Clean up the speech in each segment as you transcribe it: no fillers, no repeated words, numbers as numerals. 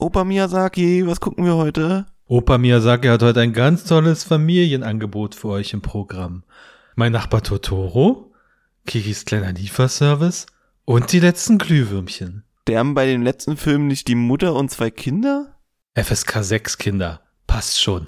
Opa Miyazaki, was gucken wir heute? Opa Miyazaki hat heute ein ganz tolles Familienangebot für euch im Programm. Mein Nachbar Totoro, Kikis kleiner Lieferservice und die letzten Glühwürmchen. Sterben bei den letzten Filmen nicht die Mutter und 2 Kinder? FSK 6 Kinder, passt schon.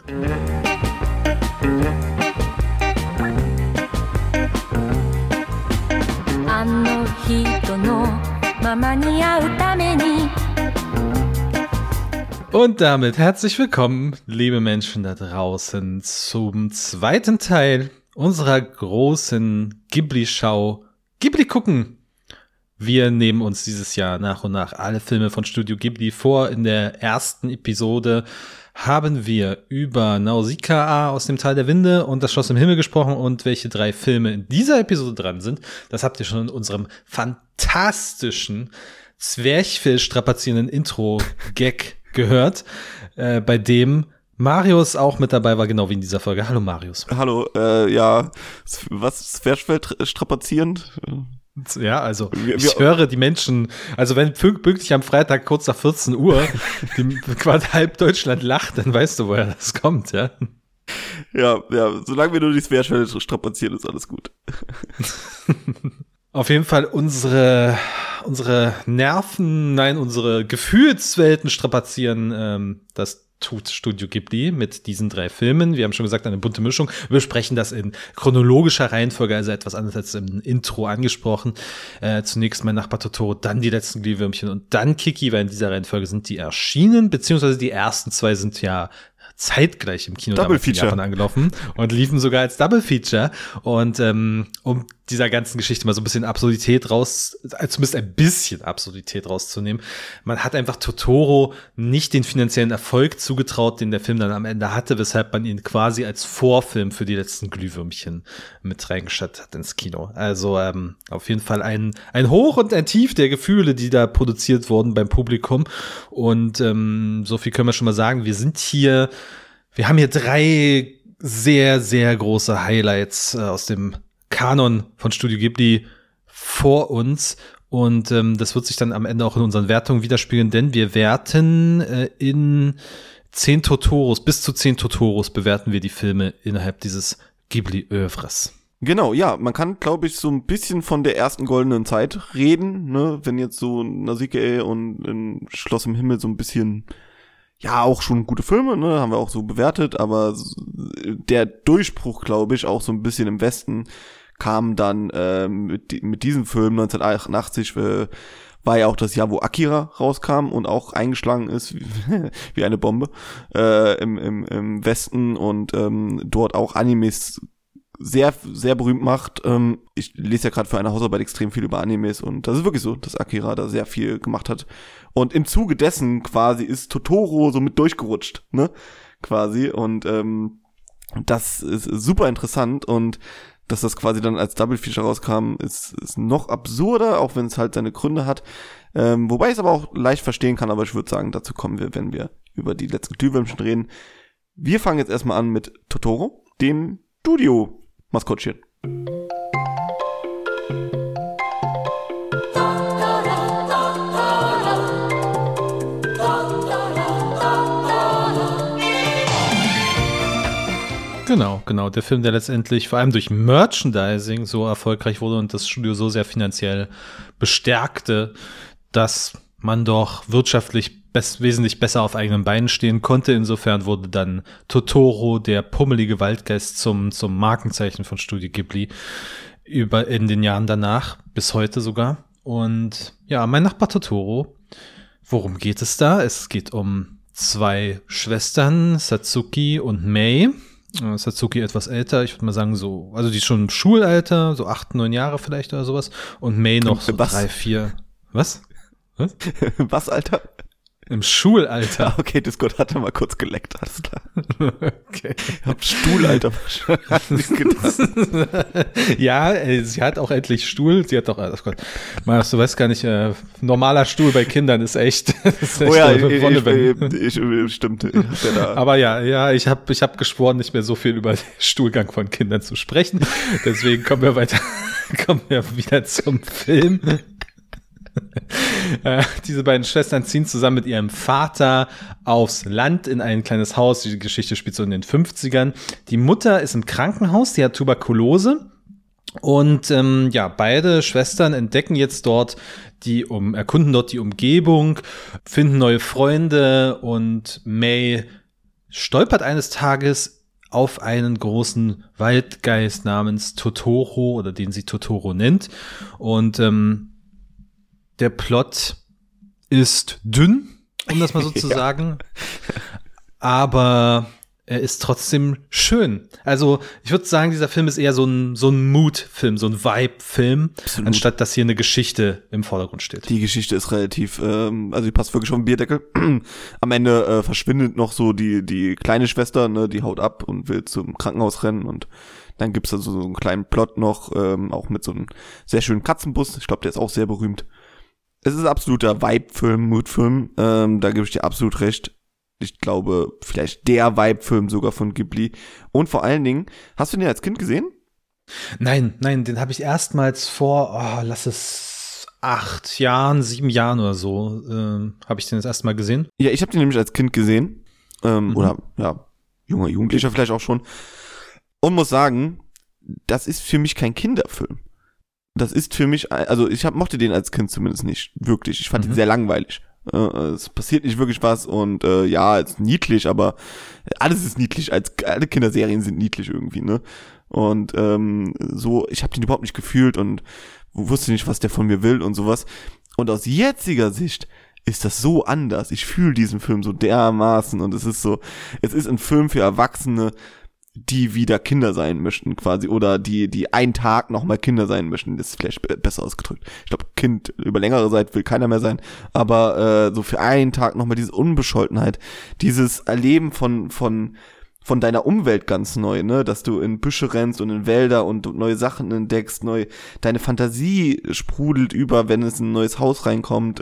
Und damit herzlich willkommen, liebe Menschen da draußen, zum zweiten Teil unserer großen Ghibli-Schau Ghibli gucken. Wir nehmen uns dieses Jahr nach und nach alle Filme von Studio Ghibli vor. In der ersten Episode haben wir über Nausicaa aus dem Tal der Winde und das Schloss im Himmel gesprochen und welche 3 Filme in dieser Episode dran sind. Das habt ihr schon in unserem fantastischen, zwerchfell-strapazierenden Intro-Gag gehört, bei dem Marius auch mit dabei war, genau wie in dieser Folge. Hallo Marius. Hallo, ja, was, zwerchfell strapazierend? Ja, also ich höre die Menschen, also wenn pünktlich am Freitag kurz nach 14 Uhr quasi halb Deutschland lacht, dann weißt du, woher das kommt, ja? Ja, solange wir nur die Zwerchfell strapazieren, ist alles gut. Auf jeden Fall unsere Nerven, nein, unsere Gefühlswelten strapazieren, das tut Studio Ghibli mit diesen 3 Filmen. Wir haben schon gesagt, eine bunte Mischung. Wir besprechen das in chronologischer Reihenfolge, also etwas anderes als im Intro angesprochen. Zunächst mein Nachbar Totoro, dann die letzten Glühwürmchen und dann Kiki, weil in dieser Reihenfolge sind die erschienen, beziehungsweise die ersten 2 sind ja zeitgleich im Kino Double Feature Japan angelaufen und liefen sogar als Double Feature. Und um dieser ganzen Geschichte mal so ein bisschen Absurdität zumindest ein bisschen Absurdität rauszunehmen. Man hat einfach Totoro nicht den finanziellen Erfolg zugetraut, den der Film dann am Ende hatte, weshalb man ihn quasi als Vorfilm für die letzten Glühwürmchen mit reingestattet hat ins Kino. Also auf jeden Fall ein Hoch und ein Tief der Gefühle, die da produziert wurden beim Publikum. Und so viel können wir schon mal sagen. Wir haben hier 3 sehr, sehr große Highlights aus dem Kanon von Studio Ghibli vor uns und das wird sich dann am Ende auch in unseren Wertungen widerspiegeln, denn wir werten in 10 Totoros, bis zu 10 Totoros bewerten wir die Filme innerhalb dieses Ghibli-Övres. Genau, ja, man kann, glaube ich, so ein bisschen von der ersten goldenen Zeit reden, ne, wenn jetzt so Nausicaa und Schloss im Himmel so ein bisschen, ja, auch schon gute Filme, ne, haben wir auch so bewertet, aber der Durchbruch, glaube ich, auch so ein bisschen im Westen kam dann mit diesem Film 1988, war ja auch das Jahr, wo Akira rauskam und auch eingeschlagen ist wie eine Bombe im Westen und dort auch Animes sehr, sehr berühmt macht. Ich lese ja gerade für eine Hausarbeit extrem viel über Animes und das ist wirklich so, dass Akira da sehr viel gemacht hat. Und im Zuge dessen quasi ist Totoro so mit durchgerutscht, ne? Quasi. Und das ist super interessant und dass das quasi dann als Double Feature rauskam, ist noch absurder, auch wenn es halt seine Gründe hat. Wobei ich es aber auch leicht verstehen kann, aber ich würde sagen, dazu kommen wir, wenn wir über die letzten Glühwürmchen reden. Wir fangen jetzt erstmal an mit Totoro, dem Studio-Maskottchen. Genau. Der Film, der letztendlich vor allem durch Merchandising so erfolgreich wurde und das Studio so sehr finanziell bestärkte, dass man doch wirtschaftlich wesentlich besser auf eigenen Beinen stehen konnte. Insofern wurde dann Totoro, der pummelige Waldgeist, zum Markenzeichen von Studio Ghibli in den Jahren danach, bis heute sogar. Und ja, mein Nachbar Totoro, worum geht es da? Es geht um 2 Schwestern, Satsuki und Mei. Satsuki etwas älter, ich würde mal sagen so, also die ist schon im Schulalter, so 8, 9 Jahre vielleicht oder sowas. Und Mei noch so 3, 4. Was? Was, Alter? Im Schulalter. Okay, Discord hatte mal kurz geleckt, alles klar. Okay. Ich hab Stuhlalter gedacht. Ja, sie hat auch endlich Stuhl. Sie hat auch, oh Gott, Marius, du weißt gar nicht, normaler Stuhl bei Kindern ist echt. Ist echt oh ja, stimmt. Aber ja, ich hab geschworen, nicht mehr so viel über den Stuhlgang von Kindern zu sprechen. Deswegen kommen wir wieder zum Film. Diese beiden Schwestern ziehen zusammen mit ihrem Vater aufs Land in ein kleines Haus. Die Geschichte spielt so in den 50ern. Die Mutter ist im Krankenhaus, die hat Tuberkulose. Und beide Schwestern entdecken jetzt dort erkunden dort die Umgebung, finden neue Freunde und May stolpert eines Tages auf einen großen Waldgeist namens Totoro oder den sie Totoro nennt. Und der Plot ist dünn, um das mal so zu sagen. Aber er ist trotzdem schön. Also ich würde sagen, dieser Film ist eher so ein Mood-Film, so ein Vibe-Film, anstatt dass hier eine Geschichte im Vordergrund steht. Die Geschichte ist relativ, also die passt wirklich auf den Bierdeckel. Am Ende verschwindet noch so die kleine Schwester, ne, die haut ab und will zum Krankenhaus rennen und dann gibt's also so einen kleinen Plot noch, auch mit so einem sehr schönen Katzenbus. Ich glaube, der ist auch sehr berühmt. Es ist absoluter Vibe-Film, Mood-Film, da gebe ich dir absolut recht. Ich glaube, vielleicht der Vibe-Film sogar von Ghibli. Und vor allen Dingen, hast du den als Kind gesehen? Nein, den habe ich erstmals vor, lass es 8 Jahren, 7 Jahren oder so, habe ich den das erste Mal gesehen. Ja, ich habe den nämlich als Kind gesehen. Oder, ja, junger Jugendlicher vielleicht auch schon. Und muss sagen, das ist für mich kein Kinderfilm. Das ist für mich, also ich mochte den als Kind zumindest nicht, wirklich. Ich fand ihn sehr langweilig. Es passiert nicht wirklich was und ja, es ist niedlich, aber alles ist niedlich, alle Kinderserien sind niedlich irgendwie, ne? Und so, ich habe den überhaupt nicht gefühlt und wusste nicht, was der von mir will und sowas. Und aus jetziger Sicht ist das so anders. Ich fühle diesen Film so dermaßen und es ist ein Film für Erwachsene, die wieder Kinder sein möchten quasi oder die einen Tag nochmal Kinder sein möchten, das ist vielleicht besser ausgedrückt. Ich glaube, Kind über längere Zeit will keiner mehr sein, aber so für einen Tag nochmal diese Unbescholtenheit, dieses Erleben von deiner Umwelt ganz neu, ne, dass du in Büsche rennst und in Wälder und neue Sachen entdeckst, deine Fantasie sprudelt über, wenn es in ein neues Haus reinkommt,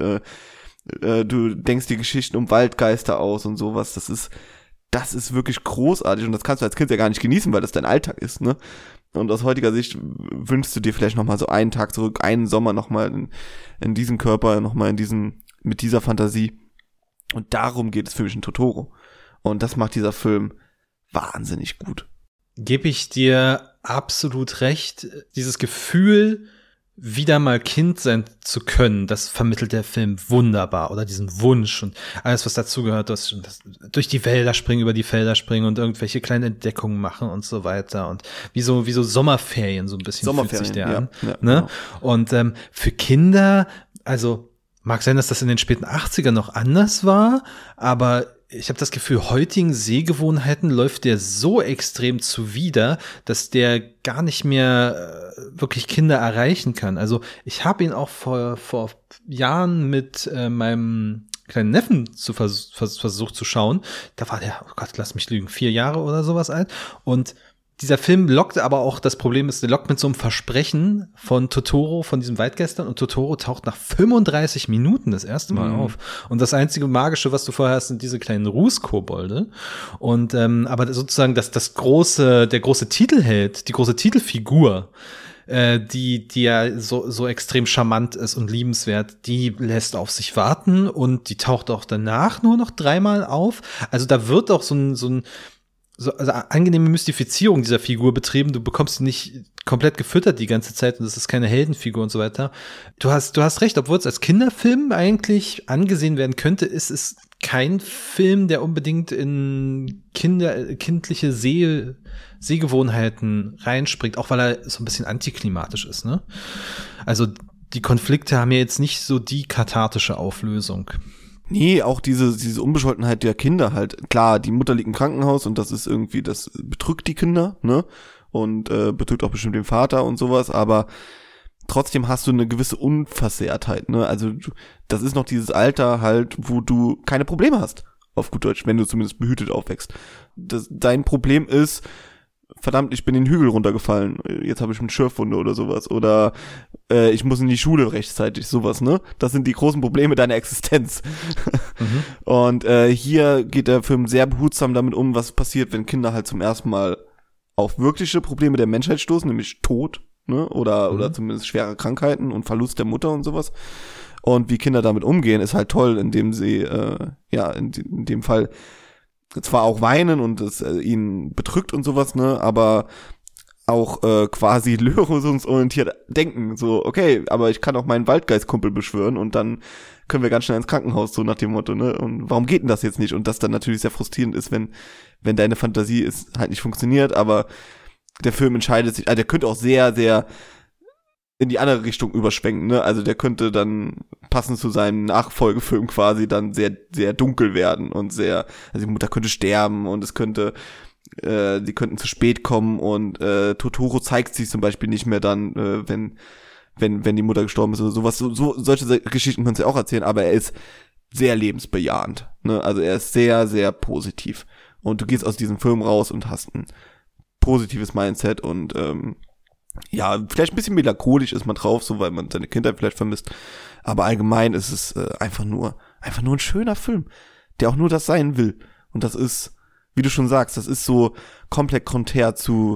du denkst die Geschichten um Waldgeister aus und sowas, das ist wirklich großartig und das kannst du als Kind ja gar nicht genießen, weil das dein Alltag ist, ne? Und aus heutiger Sicht wünschst du dir vielleicht nochmal so einen Tag zurück, einen Sommer nochmal in diesem Körper, nochmal mit dieser Fantasie. Und darum geht es für mich in Totoro. Und das macht dieser Film wahnsinnig gut. Gebe ich dir absolut recht. Dieses Gefühl, wieder mal Kind sein zu können, das vermittelt der Film wunderbar. Oder diesen Wunsch und alles, was dazugehört, das durch die Wälder springen, über die Felder springen und irgendwelche kleinen Entdeckungen machen und so weiter. Und wie so Sommerferien so ein bisschen fühlt sich der an. Ja, ne? Genau. Und für Kinder, also mag sein, dass das in den späten 80ern noch anders war, aber ich habe das Gefühl, heutigen Sehgewohnheiten läuft der so extrem zuwider, dass der gar nicht mehr wirklich Kinder erreichen kann. Also ich habe ihn auch vor Jahren mit meinem kleinen Neffen versucht zu schauen. Da war der, oh Gott, lass mich lügen, 4 Jahre oder sowas alt. Und dieser Film lockt aber auch, das Problem ist, der lockt mit so einem Versprechen von Totoro, von diesem Waldgeistern, und Totoro taucht nach 35 Minuten das erste Mal auf. Und das einzige Magische, was du vorher hast, sind diese kleinen Rußkobolde. Und aber sozusagen der große Titelheld, die große Titelfigur, die ja so extrem charmant ist und liebenswert, die lässt auf sich warten und die taucht auch danach nur noch 3-mal auf. Also da wird auch so angenehme Mystifizierung dieser Figur betrieben. Du bekommst sie nicht komplett gefüttert die ganze Zeit und das ist keine Heldenfigur und so weiter. Du hast recht, obwohl es als Kinderfilm eigentlich angesehen werden könnte, ist es kein Film, der unbedingt in kindliche Sehgewohnheiten reinspringt, auch weil er so ein bisschen antiklimatisch ist, ne? Also die Konflikte haben ja jetzt nicht so die kathartische Auflösung. Nee, auch diese Unbescholtenheit der Kinder halt. Klar, die Mutter liegt im Krankenhaus und das ist irgendwie, das bedrückt die Kinder, ne? Und bedrückt auch bestimmt den Vater und sowas, aber trotzdem hast du eine gewisse Unversehrtheit, ne? Also das ist noch dieses Alter halt, wo du keine Probleme hast, auf gut Deutsch, wenn du zumindest behütet aufwächst. Dein Problem ist, verdammt, ich bin den Hügel runtergefallen, jetzt habe ich eine Schürfwunde oder sowas. Oder ich muss in die Schule rechtzeitig, sowas, ne? Das sind die großen Probleme deiner Existenz. Und hier geht der Film sehr behutsam damit um, was passiert, wenn Kinder halt zum ersten Mal auf wirkliche Probleme der Menschheit stoßen, nämlich Tod ne? Oder zumindest schwere Krankheiten und Verlust der Mutter und sowas. Und wie Kinder damit umgehen, ist halt toll, indem sie, in dem Fall zwar auch weinen und es ihn bedrückt und sowas, ne, aber auch quasi lösungsorientiert denken. So, okay, aber ich kann auch meinen Waldgeistkumpel beschwören und dann können wir ganz schnell ins Krankenhaus, so nach dem Motto, ne? Und warum geht denn das jetzt nicht? Und das dann natürlich sehr frustrierend ist, wenn deine Fantasie halt nicht funktioniert, aber der Film entscheidet sich, also der könnte auch sehr, sehr in die andere Richtung überschwenken, ne? Also der könnte dann passend zu seinem Nachfolgefilm quasi dann sehr, sehr dunkel werden und sehr, also die Mutter könnte sterben und es könnte, die könnten zu spät kommen und Totoro zeigt sich zum Beispiel nicht mehr dann, wenn die Mutter gestorben ist oder sowas. Solche Geschichten können sie auch erzählen, aber er ist sehr lebensbejahend, ne? Also er ist sehr, sehr positiv. Und du gehst aus diesem Film raus und hast ein positives Mindset und vielleicht ein bisschen melancholisch ist man drauf, so weil man seine Kindheit vielleicht vermisst. Aber allgemein ist es einfach nur ein schöner Film, der auch nur das sein will. Und das ist, wie du schon sagst, das ist so komplett konträr zu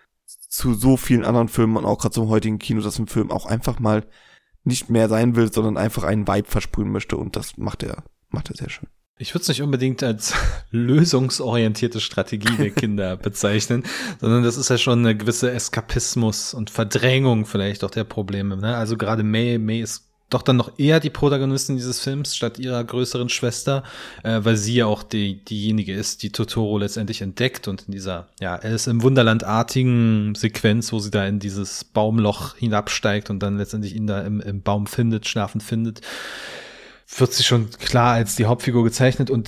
so vielen anderen Filmen und auch gerade zum heutigen Kino, dass ein Film auch einfach mal nicht mehr sein will, sondern einfach einen Vibe versprühen möchte. Und das macht er sehr schön. Ich würde es nicht unbedingt als lösungsorientierte Strategie der Kinder bezeichnen, sondern das ist ja schon eine gewisse Eskapismus und Verdrängung vielleicht auch der Probleme. Ne? Also gerade May ist doch dann noch eher die Protagonistin dieses Films statt ihrer größeren Schwester, weil sie ja auch diejenige ist, die Totoro letztendlich entdeckt und in dieser, Alice im Wunderland-artigen Sequenz, wo sie da in dieses Baumloch hinabsteigt und dann letztendlich ihn da im Baum schlafend findet, wird sie schon klar als die Hauptfigur gezeichnet und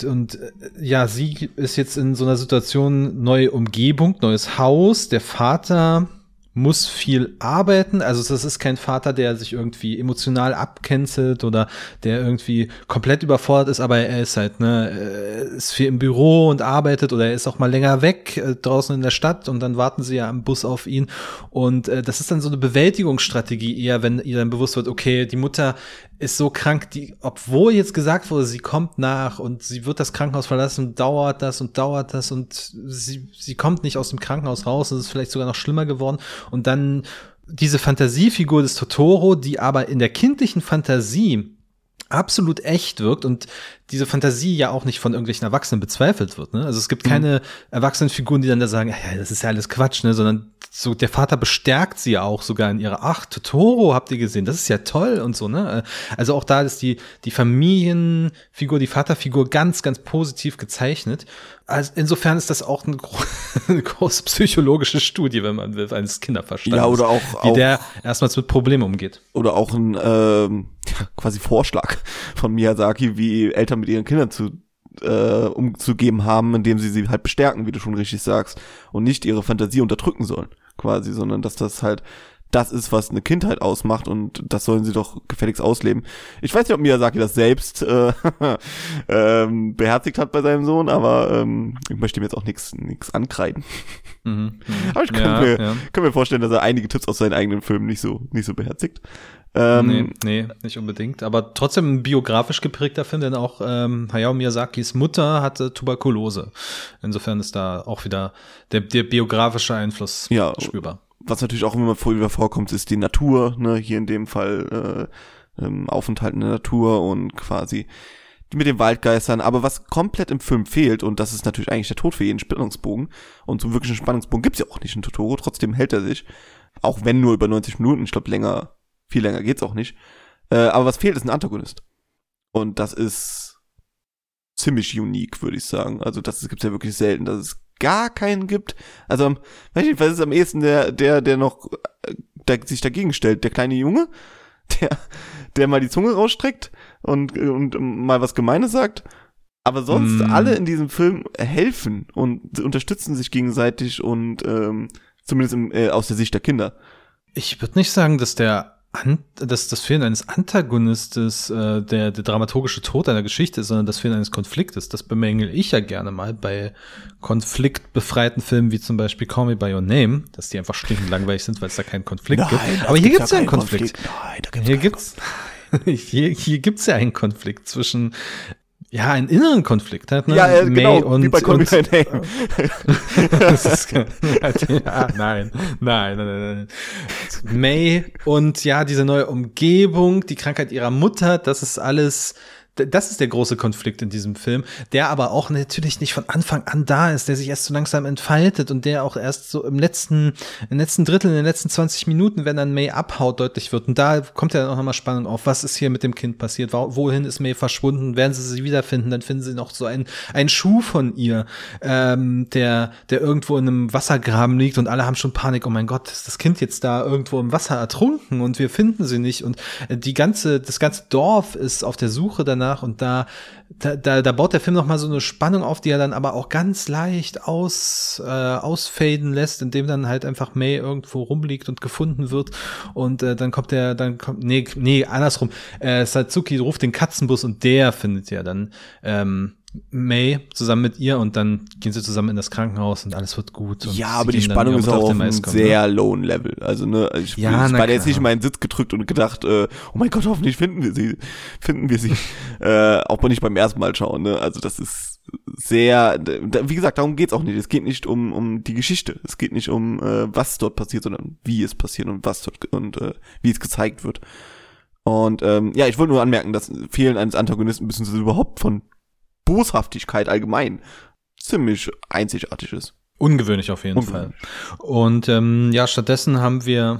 sie ist jetzt in so einer Situation, neue Umgebung, neues Haus, der Vater muss viel arbeiten, also das ist kein Vater, der sich irgendwie emotional abcancelt oder der irgendwie komplett überfordert ist, aber er ist halt, ist viel im Büro und arbeitet oder er ist auch mal länger weg, draußen in der Stadt und dann warten sie ja am Bus auf ihn und das ist dann so eine Bewältigungsstrategie eher, wenn ihr dann bewusst wird, okay, die Mutter ist so krank, obwohl jetzt gesagt wurde, sie kommt nach und sie wird das Krankenhaus verlassen, dauert das und sie kommt nicht aus dem Krankenhaus raus, es ist vielleicht sogar noch schlimmer geworden und dann diese Fantasiefigur des Totoro, die aber in der kindlichen Fantasie absolut echt wirkt und diese Fantasie ja auch nicht von irgendwelchen Erwachsenen bezweifelt wird, ne? Also es gibt keine Erwachsenenfiguren, die dann da sagen, ja, das ist ja alles Quatsch, ne? Sondern so der Vater bestärkt sie ja auch sogar in ihrer, ach, Totoro habt ihr gesehen, das ist ja toll und so, ne? Also auch da ist die Familienfigur, die Vaterfigur ganz, ganz positiv gezeichnet. Also insofern ist das auch eine große psychologische Studie, wenn man will, eines Kinderverstandes. Ja, oder auch wie der erstmals mit Problemen umgeht. Oder auch ein quasi Vorschlag von Miyazaki, wie Eltern mit ihren Kindern umzugeben haben, indem sie halt bestärken, wie du schon richtig sagst, und nicht ihre Fantasie unterdrücken sollen, quasi, sondern dass das halt das ist, was eine Kindheit ausmacht und das sollen sie doch gefälligst ausleben. Ich weiß nicht, ob Miyazaki das selbst beherzigt hat bei seinem Sohn, aber ich möchte ihm jetzt auch nichts ankreiden. Aber ich kann mir vorstellen, dass er einige Tipps aus seinen eigenen Filmen nicht so beherzigt. Nee, nicht unbedingt. Aber trotzdem ein biografisch geprägter Film, denn auch Hayao Miyazakis Mutter hatte Tuberkulose. Insofern ist da auch wieder der biografische Einfluss spürbar. Was natürlich auch immer wieder vorkommt, ist die Natur, ne, hier in dem Fall Aufenthalt in der Natur und quasi mit den Waldgeistern, aber was komplett im Film fehlt, und das ist natürlich eigentlich der Tod für jeden Spannungsbogen, und so wirklich einen Spannungsbogen gibt's ja auch nicht in Totoro, trotzdem hält er sich, auch wenn nur über 90 Minuten, ich glaube viel länger geht's auch nicht, aber was fehlt, ist ein Antagonist. Und das ist ziemlich unique, würde ich sagen, also das gibt's ja wirklich selten, dass es gar keinen gibt. Also, weiß ich nicht, was ist am ehesten der noch sich dagegen stellt? Der kleine Junge, der mal die Zunge rausstreckt und mal was Gemeines sagt. Aber sonst alle in diesem Film helfen und unterstützen sich gegenseitig und zumindest aus der Sicht der Kinder. Ich würde nicht sagen, dass das Fehlen eines Antagonistes der dramaturgische Tod einer Geschichte ist, sondern das Fehlen eines Konfliktes. Das bemängel ich ja gerne mal bei konfliktbefreiten Filmen wie zum Beispiel Call Me By Your Name, dass die einfach stinkend langweilig sind, weil es da keinen Konflikt gibt. Aber hier gibt's ja einen Konflikt. Hier gibt's ja einen Konflikt zwischen ja, einen inneren Konflikt hat, ne? Ja, May genau, wie bei Call Me by Name. Das ist, ja, nein. May und ja, diese neue Umgebung, die Krankheit ihrer Mutter, das ist der große Konflikt in diesem Film, der aber auch natürlich nicht von Anfang an da ist, der sich erst so langsam entfaltet und der auch erst so im letzten Drittel, in den letzten 20 Minuten, wenn dann May abhaut, deutlich wird. Und da kommt ja dann auch nochmal Spannung auf, was ist hier mit dem Kind passiert, wohin ist May verschwunden, werden sie wiederfinden, dann finden sie noch so einen Schuh von ihr, der irgendwo in einem Wassergraben liegt und alle haben schon Panik, oh mein Gott, ist das Kind jetzt da irgendwo im Wasser ertrunken und wir finden sie nicht und das ganze Dorf ist auf der Suche danach und da baut der Film noch mal so eine Spannung auf, die er dann aber auch ganz leicht ausfaden lässt, indem dann halt einfach May irgendwo rumliegt und gefunden wird und dann kommt andersrum. Satsuki ruft den Katzenbus und der findet ja dann May zusammen mit ihr und dann gehen sie zusammen in das Krankenhaus und alles wird gut. Und ja, aber die Spannung ist auch auf einem sehr lowen Level. Also, ne, ich war jetzt nicht in meinen Sitz gedrückt und gedacht, oh mein Gott, hoffentlich finden wir sie. Auch mal nicht beim ersten Mal schauen, ne. Also, das ist sehr, wie gesagt, darum geht's auch nicht. Es geht nicht um die Geschichte. Es geht nicht um, was dort passiert, sondern wie es passiert und was dort und wie es gezeigt wird. Und, ja, ich wollte nur anmerken, dass Fehlen eines Antagonisten beziehungsweise überhaupt von Boshaftigkeit allgemein ziemlich einzigartig ist. Ungewöhnlich auf jeden Fall. Und ja, stattdessen haben wir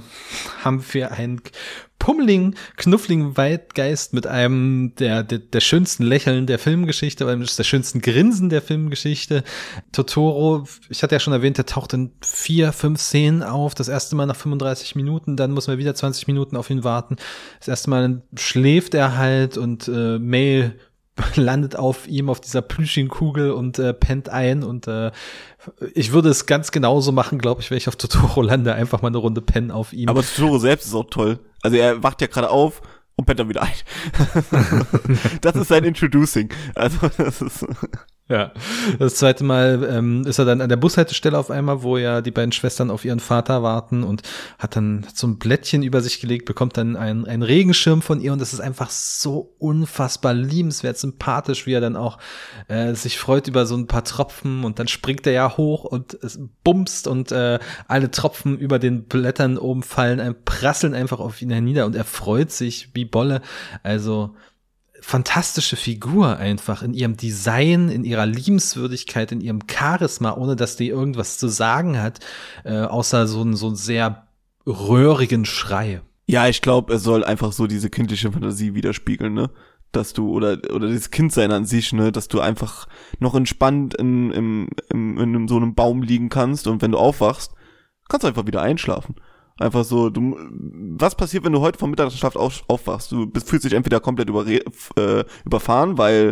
einen pummeligen, knuffligen Waldgeist mit einem der schönsten Lächeln der Filmgeschichte, oder der schönsten Grinsen der Filmgeschichte. Totoro, ich hatte ja schon erwähnt, der taucht in 4, 5 Szenen auf. Das erste Mal nach 35 Minuten, dann muss man wieder 20 Minuten auf ihn warten. Das erste Mal schläft er halt und May landet auf ihm auf dieser plüschigen Kugel und pennt ein und ich würde es ganz genauso machen, glaube ich, wenn ich auf Totoro lande, einfach mal eine Runde pennen auf ihm. Aber Totoro selbst ist auch toll. Also er wacht ja gerade auf und pennt dann wieder ein. Das ist sein Introducing. Also das ist ja, das zweite Mal ist er dann an der Bushaltestelle auf einmal, wo ja die beiden Schwestern auf ihren Vater warten und hat dann so ein Blättchen über sich gelegt, bekommt dann einen Regenschirm von ihr und das ist einfach so unfassbar liebenswert, sympathisch, wie er dann auch sich freut über so ein paar Tropfen und dann springt er ja hoch und es bumst und alle Tropfen über den Blättern oben fallen, prasseln einfach auf ihn hernieder und er freut sich wie Bolle, also fantastische Figur einfach in ihrem Design, in ihrer Liebenswürdigkeit, in ihrem Charisma, ohne dass die irgendwas zu sagen hat, außer so einen sehr röhrigen Schrei. Ja, ich glaube, es soll einfach so diese kindliche Fantasie widerspiegeln, ne? Dass du, oder das Kindsein an sich, ne, dass du einfach noch entspannt in so einem Baum liegen kannst und wenn du aufwachst, kannst du einfach wieder einschlafen. Einfach so, was passiert, wenn du heute vom Mittagsschlaf aufwachst? Du fühlst dich entweder komplett überfahren, weil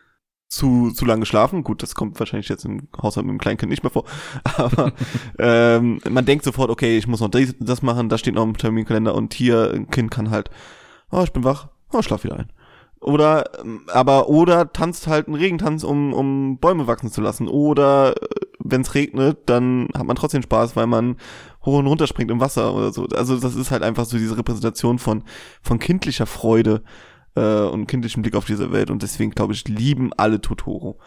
zu lange geschlafen. Gut, das kommt wahrscheinlich jetzt im Haushalt mit dem Kleinkind nicht mehr vor. Aber man denkt sofort, okay, ich muss noch das machen, das steht noch im Terminkalender und hier ein Kind kann halt, oh, ich bin wach, oh, schlaf wieder ein. Oder tanzt halt einen Regentanz, um Bäume wachsen zu lassen. Oder wenn es regnet, dann hat man trotzdem Spaß, weil man hoch und runter springt im Wasser oder so. Also das ist halt einfach so diese Repräsentation von kindlicher Freude und kindlichem Blick auf diese Welt. Und deswegen, glaube ich, lieben alle Totoro.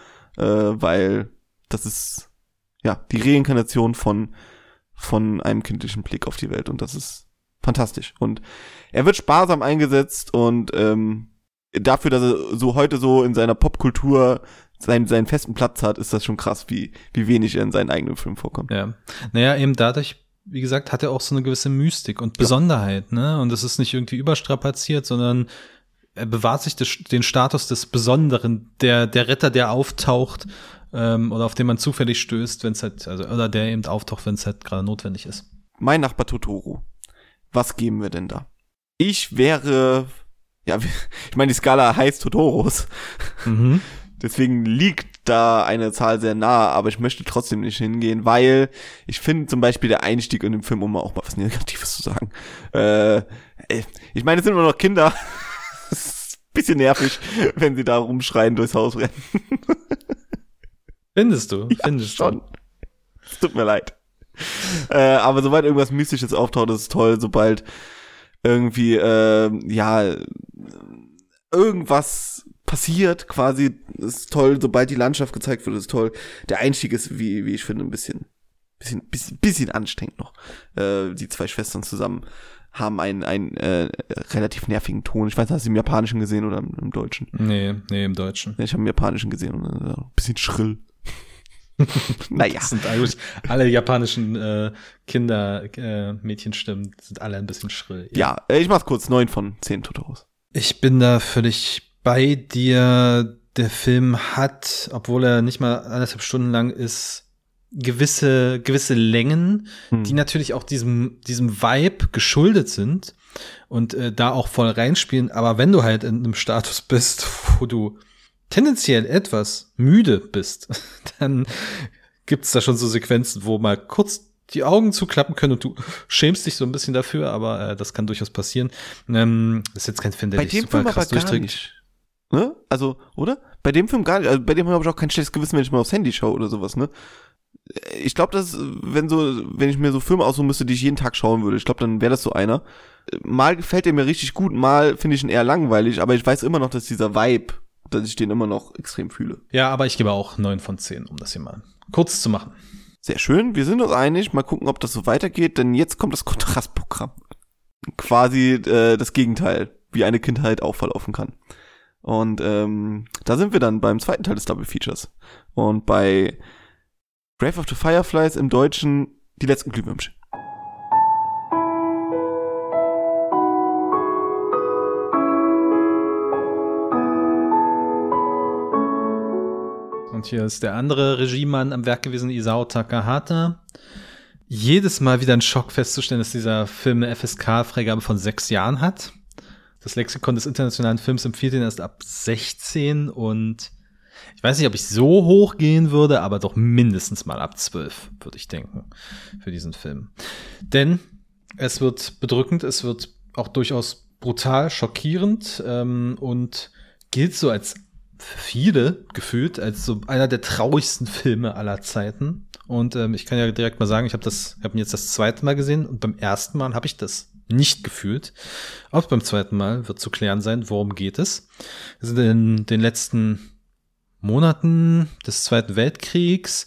Weil das ist ja die Reinkarnation von einem kindlichen Blick auf die Welt. Und das ist fantastisch. Und er wird sparsam eingesetzt und dafür, dass er so heute so in seiner Popkultur seinen festen Platz hat, ist das schon krass, wie wenig er in seinen eigenen Filmen vorkommt. Ja, naja, eben dadurch, wie gesagt, hat er auch so eine gewisse Mystik und Besonderheit, ne? Und es ist nicht irgendwie überstrapaziert, sondern er bewahrt sich den Status des Besonderen, der Retter, der auftaucht oder auf den man zufällig stößt, wenn es halt, oder der eben auftaucht, wenn es halt gerade notwendig ist. Mein Nachbar Totoro. Was geben wir denn da? Ich wäre, ja, ich meine, die Skala heißt Totoros. Mhm. Deswegen liegt da eine Zahl sehr nah, aber ich möchte trotzdem nicht hingehen, weil ich finde zum Beispiel der Einstieg in den Film, um auch mal was Negatives zu sagen, ich meine, es sind immer noch Kinder. Das ist ein bisschen nervig, wenn sie da rumschreien, durchs Haus rennen. Findest du? Ja, Findest schon. Es tut mir leid. Aber sobald irgendwas Mystisches auftaucht, ist es toll. Sobald irgendwie, irgendwas passiert quasi, ist toll, sobald die Landschaft gezeigt wird, ist toll. Der Einstieg ist, wie ich finde, ein bisschen anstrengend noch. Die zwei Schwestern zusammen haben einen relativ nervigen Ton. Ich weiß nicht, hast du im Japanischen gesehen oder im Deutschen? Nee, im Deutschen. Ja, ich habe im Japanischen gesehen und ein bisschen schrill. Naja. Das sind eigentlich alle japanischen Mädchenstimmen sind alle ein bisschen schrill. Ja, ich mach's kurz. 9 von 10 Totoros. Ich bin da völlig bei dir. Der Film hat, obwohl er nicht mal 1,5 Stunden lang ist, gewisse Längen, die natürlich auch diesem Vibe geschuldet sind und da auch voll reinspielen. Aber wenn du halt in einem Status bist, wo du tendenziell etwas müde bist, dann gibt's da schon so Sequenzen, wo mal kurz die Augen zuklappen können und du schämst dich so ein bisschen dafür, aber das kann durchaus passieren. Ist jetzt kein Film, der dich super krass durchdringt. Ne? Also, oder? Bei dem Film gar nicht. Also bei dem habe ich auch kein schlechtes Gewissen, wenn ich mal aufs Handy schaue oder sowas, ne? Ich glaube, dass, wenn ich mir so Filme aussuchen müsste, die ich jeden Tag schauen würde, ich glaube, dann wäre das so einer. Mal gefällt er mir richtig gut, mal finde ich ihn eher langweilig, aber ich weiß immer noch, dass dieser Vibe, dass ich den immer noch extrem fühle. Ja, aber ich gebe auch 9 von 10, um das hier mal kurz zu machen. Sehr schön, wir sind uns einig. Mal gucken, ob das so weitergeht, denn jetzt kommt das Kontrastprogramm. Quasi das Gegenteil, wie eine Kindheit auch verlaufen kann. Und da sind wir dann beim zweiten Teil des Double Features. Und bei Grave of the Fireflies im Deutschen die letzten Glühwürmchen. Und hier ist der andere Regiemann am Werk gewesen, Isao Takahata. Jedes Mal wieder ein Schock festzustellen, dass dieser Film eine FSK-Freigabe von 6 Jahren hat. Das Lexikon des internationalen Films empfiehlt ihn erst ab 16 und ich weiß nicht, ob ich so hoch gehen würde, aber doch mindestens mal ab 12, würde ich denken, für diesen Film. Denn es wird bedrückend, es wird auch durchaus brutal, schockierend und gilt so als für viele gefühlt als so einer der traurigsten Filme aller Zeiten. Und ich kann ja direkt mal sagen, ich habe ihn jetzt das zweite Mal gesehen und beim ersten Mal habe ich das nicht gefühlt. Auch beim zweiten Mal wird zu klären sein, worum geht es. Wir sind in den letzten Monaten des Zweiten Weltkriegs.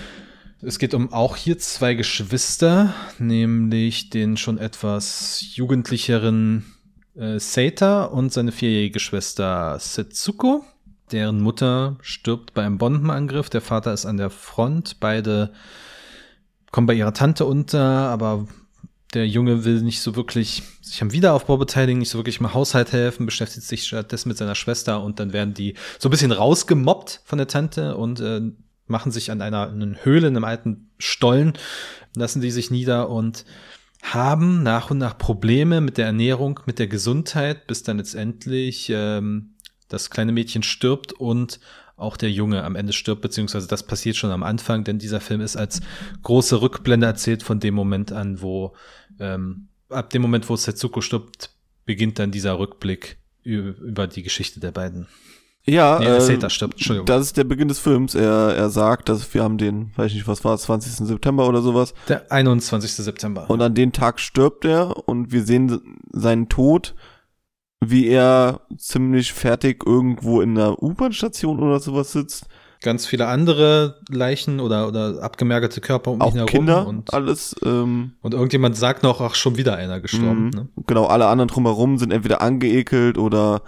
Es geht um auch hier 2 Geschwister, nämlich den schon etwas jugendlicheren Seita und seine 4-jährige Schwester Setsuko. Deren Mutter stirbt bei einem Bombenangriff. Der Vater ist an der Front. Beide kommen bei ihrer Tante unter, aber der Junge will nicht so wirklich sich am Wiederaufbau beteiligen, nicht so wirklich im Haushalt helfen, beschäftigt sich stattdessen mit seiner Schwester und dann werden die so ein bisschen rausgemobbt von der Tante und machen sich an einer Höhle, in einem alten Stollen, lassen die sich nieder und haben nach und nach Probleme mit der Ernährung, mit der Gesundheit, bis dann letztendlich das kleine Mädchen stirbt und auch der Junge am Ende stirbt, beziehungsweise das passiert schon am Anfang, denn dieser Film ist als große Rückblende erzählt von dem Moment an, wo ab dem Moment, wo Setsuko stirbt, beginnt dann dieser Rückblick über die Geschichte der beiden. Ja, Seita stirbt, Entschuldigung. Das ist der Beginn des Films. Er sagt, dass wir haben den, weiß ich nicht, was war es, 20. September oder sowas. Der 21. September. Und an den Tag stirbt er und wir sehen seinen Tod, wie er ziemlich fertig irgendwo in einer U-Bahn-Station oder sowas sitzt. Ganz viele andere Leichen oder abgemergerte Körper um ihn herum. Auch Kinder und alles. Und irgendjemand sagt noch, ach, schon wieder einer gestorben. Ne? Genau, alle anderen drumherum sind entweder angeekelt oder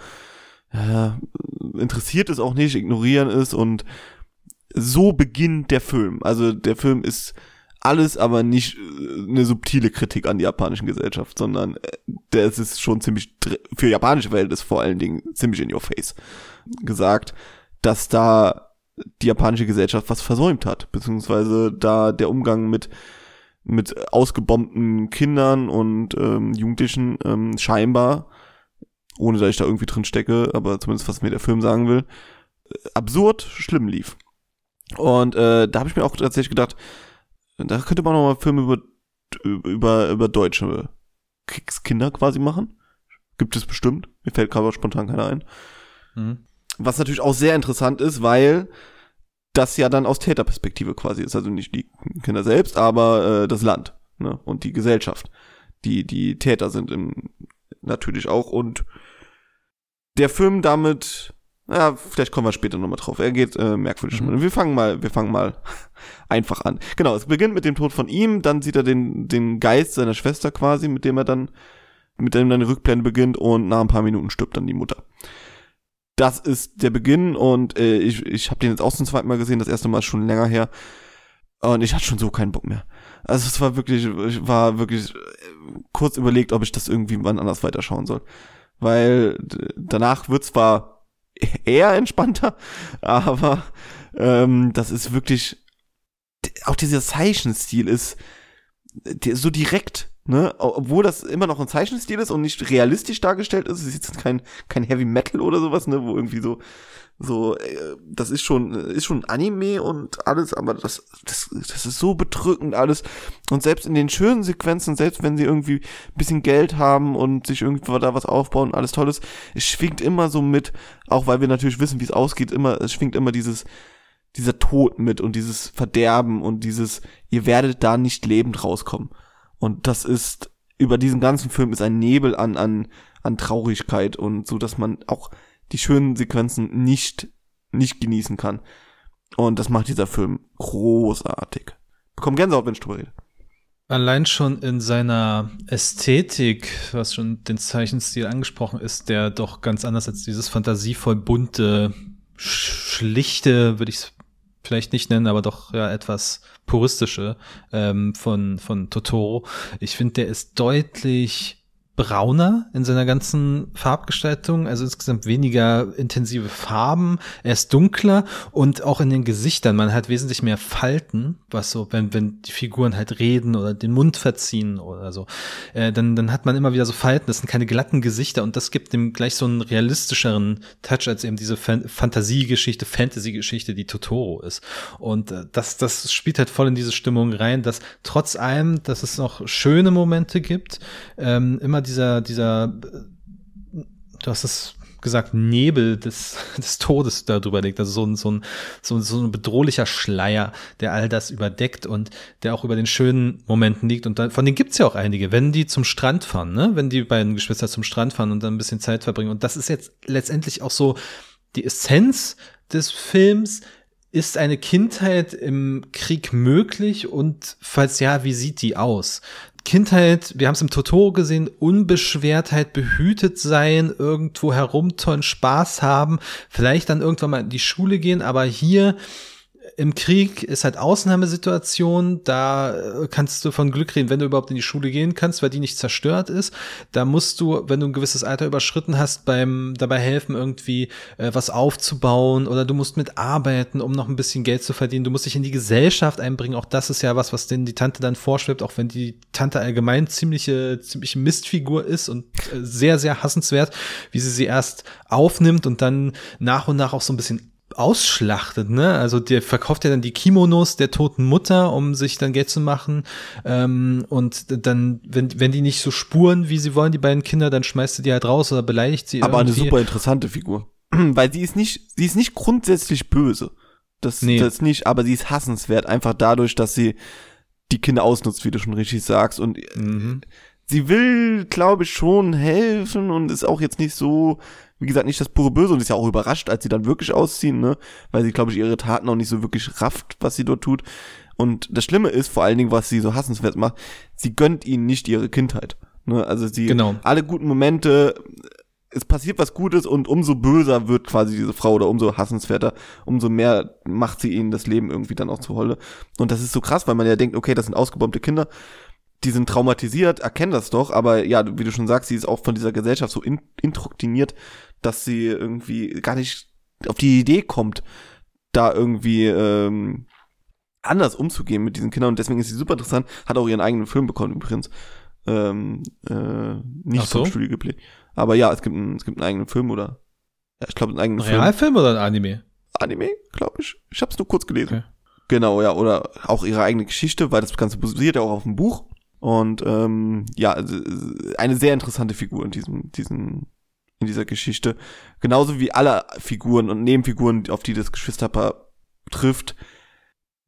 interessiert es auch nicht, ignorieren es und so beginnt der Film. Also der Film ist alles, aber nicht eine subtile Kritik an die japanischen Gesellschaft, sondern es ist schon ziemlich, für japanische Welt ist vor allen Dingen ziemlich in your face gesagt, dass da die japanische Gesellschaft was versäumt hat, beziehungsweise da der Umgang mit ausgebombten Kindern und Jugendlichen scheinbar, ohne dass ich da irgendwie drin stecke, aber zumindest was mir der Film sagen will, absurd schlimm lief. Und da habe ich mir auch tatsächlich gedacht, da könnte man noch mal Filme über deutsche Kriegskinder quasi machen. Gibt es bestimmt. Mir fällt gerade spontan keiner ein. Mhm. Was natürlich auch sehr interessant ist, weil das ja dann aus Täterperspektive quasi ist. Also nicht die Kinder selbst, aber das Land, ne? Und die Gesellschaft. Die Täter sind natürlich auch. Und der Film damit Ja, vielleicht kommen wir später nochmal drauf. Er geht merkwürdig. Wir fangen mal einfach an. Genau, es beginnt mit dem Tod von ihm, dann sieht er den Geist seiner Schwester quasi, mit dem dann die Rückblende beginnt und nach ein paar Minuten stirbt dann die Mutter. Das ist der Beginn und ich habe den jetzt auch zum zweiten Mal gesehen, das erste Mal ist schon länger her und ich hatte schon so keinen Bock mehr. Also ich war wirklich kurz überlegt, ob ich das irgendwie wann anders weiterschauen soll. Weil danach wird zwar eher entspannter, aber das ist wirklich, auch dieser Zeichenstil ist so direkt, ne, obwohl das immer noch ein Zeichenstil ist und nicht realistisch dargestellt ist, es ist jetzt kein Heavy Metal oder sowas, ne, wo irgendwie so das ist schon Anime und alles, aber das ist so bedrückend alles und selbst in den schönen Sequenzen, selbst wenn sie irgendwie ein bisschen Geld haben und sich irgendwo da was aufbauen und alles Tolles, es schwingt immer so mit, auch weil wir natürlich wissen, wie es ausgeht, es schwingt immer dieser Tod mit und dieses Verderben und dieses, ihr werdet da nicht lebend rauskommen. Und das ist, über diesen ganzen Film ist ein Nebel an Traurigkeit und so, dass man auch die schönen Sequenzen nicht genießen kann. Und das macht dieser Film großartig. Bekomm Gänsehaut, wenn ich drüber rede. Allein schon in seiner Ästhetik, was schon den Zeichenstil angesprochen ist, der doch ganz anders als dieses fantasievoll bunte, schlichte, würde ich es vielleicht nicht nennen, aber doch ja etwas puristische von Totoro. Ich finde, der ist deutlich brauner in seiner ganzen Farbgestaltung, also insgesamt weniger intensive Farben, er ist dunkler und auch in den Gesichtern, man hat wesentlich mehr Falten, was so, wenn die Figuren halt reden oder den Mund verziehen oder so, dann hat man immer wieder so Falten, das sind keine glatten Gesichter und das gibt dem gleich so einen realistischeren Touch als eben diese Fantasy-Geschichte, die Totoro ist. Und das spielt halt voll in diese Stimmung rein, dass trotz allem, dass es noch schöne Momente gibt, immer dieser, du hast es gesagt, Nebel des Todes darüber liegt, also so ein bedrohlicher Schleier, der all das überdeckt und der auch über den schönen Momenten liegt und von denen gibt's ja auch einige, wenn die zum Strand fahren, ne, wenn die beiden Geschwister zum Strand fahren und dann ein bisschen Zeit verbringen und das ist jetzt letztendlich auch so die Essenz des Films. Ist eine Kindheit im Krieg möglich und falls ja, wie sieht die aus? Kindheit, wir haben es im Totoro gesehen, Unbeschwertheit, behütet sein, irgendwo herumtollen, Spaß haben, vielleicht dann irgendwann mal in die Schule gehen, aber hier im Krieg ist halt Ausnahmesituation, da kannst du von Glück reden, wenn du überhaupt in die Schule gehen kannst, weil die nicht zerstört ist. Da musst du, wenn du ein gewisses Alter überschritten hast, dabei helfen, irgendwie was aufzubauen oder du musst mitarbeiten, um noch ein bisschen Geld zu verdienen. Du musst dich in die Gesellschaft einbringen. Auch das ist ja was denen die Tante dann vorschwebt, auch wenn die Tante allgemein ziemliche Mistfigur ist und sehr, sehr hassenswert, wie sie erst aufnimmt und dann nach und nach auch so ein bisschen ausschlachtet, ne? Also der verkauft ja dann die Kimonos der toten Mutter, um sich dann Geld zu machen. Und dann, wenn die nicht so spuren, wie sie wollen, die beiden Kinder, dann schmeißt sie die halt raus oder beleidigt sie. Aber irgendwie. Eine super interessante Figur. Weil sie ist nicht grundsätzlich böse. Das nicht, aber sie ist hassenswert, einfach dadurch, dass sie die Kinder ausnutzt, wie du schon richtig sagst. Und sie will, glaube ich, schon helfen und ist auch jetzt nicht so, wie gesagt, nicht das pure Böse und ist ja auch überrascht, als sie dann wirklich ausziehen, ne, weil sie, glaube ich, ihre Taten auch nicht so wirklich rafft, was sie dort tut. Und das Schlimme ist, vor allen Dingen, was sie so hassenswert macht, sie gönnt ihnen nicht ihre Kindheit, ne, also alle guten Momente, es passiert was Gutes und umso böser wird quasi diese Frau oder umso hassenswerter, umso mehr macht sie ihnen das Leben irgendwie dann auch zur Hölle. Und das ist so krass, weil man ja denkt, okay, das sind ausgebombte Kinder, die sind traumatisiert, erkennen das doch, aber ja, wie du schon sagst, sie ist auch von dieser Gesellschaft so indoktriniert, dass sie irgendwie gar nicht auf die Idee kommt, da irgendwie anders umzugehen mit diesen Kindern und deswegen ist sie super interessant, hat auch ihren eigenen Film bekommen übrigens, nicht vom Studio Ghibli. Aber ja, es gibt einen eigenen Film oder ich glaube einen eigenen Realfilm oder ein Anime? Anime, glaube ich. Ich habe es nur kurz gelesen. Okay. Genau, ja, oder auch ihre eigene Geschichte, weil das Ganze basiert ja auch auf dem Buch. Und ja, eine sehr interessante Figur in dieser Geschichte. Genauso wie alle Figuren und Nebenfiguren, auf die das Geschwisterpaar trifft.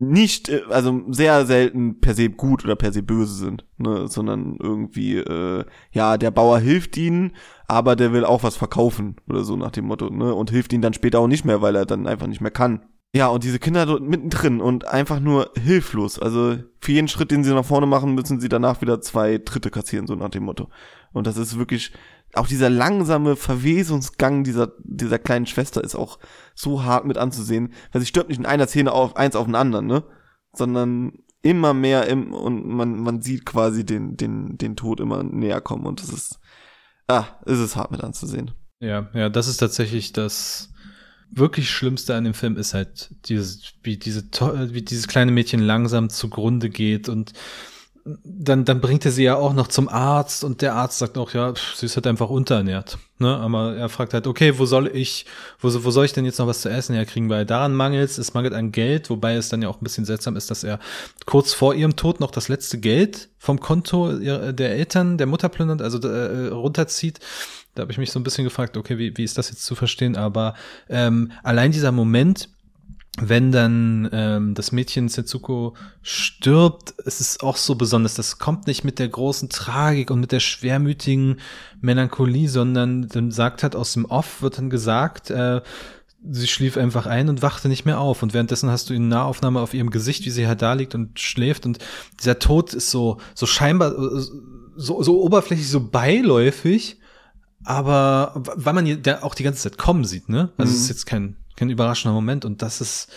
nicht, also sehr selten per se gut oder per se böse sind, ne, sondern irgendwie, ja, der Bauer hilft ihnen, aber der will auch was verkaufen oder so nach dem Motto, ne, und hilft ihnen dann später auch nicht mehr, weil er dann einfach nicht mehr kann. Ja, und diese Kinder dort mittendrin und einfach nur hilflos, also für jeden Schritt, den sie nach vorne machen, müssen sie danach wieder 2 Tritte kassieren, so nach dem Motto. Und das ist wirklich, auch dieser langsame Verwesungsgang dieser kleinen Schwester ist auch so hart mit anzusehen, weil sie stirbt nicht in einer Szene eins auf den anderen, ne, sondern immer mehr und man sieht quasi den Tod immer näher kommen und es ist hart mit anzusehen. Ja, das ist tatsächlich das wirklich Schlimmste an dem Film ist halt wie dieses kleine Mädchen langsam zugrunde geht und dann bringt er sie ja auch noch zum Arzt und der Arzt sagt auch, ja, sie ist halt einfach unterernährt, ne, aber er fragt halt, okay, wo soll ich denn jetzt noch was zu essen herkriegen, weil daran es mangelt an Geld, wobei es dann ja auch ein bisschen seltsam ist, dass er kurz vor ihrem Tod noch das letzte Geld vom Konto der Eltern, der Mutter plündert, also runterzieht. Da habe ich mich so ein bisschen gefragt, okay, wie ist das jetzt zu verstehen, aber allein dieser Moment, wenn dann das Mädchen Setsuko stirbt, es ist auch so besonders. Das kommt nicht mit der großen Tragik und mit der schwermütigen Melancholie, sondern dann aus dem Off wird dann gesagt, sie schlief einfach ein und wachte nicht mehr auf. Und währenddessen hast du eine Nahaufnahme auf ihrem Gesicht, wie sie halt da liegt und schläft. Und dieser Tod ist so scheinbar so oberflächlich, so beiläufig, aber weil man ja auch die ganze Zeit kommen sieht, ne? Also es ist jetzt kein überraschender Moment und das ist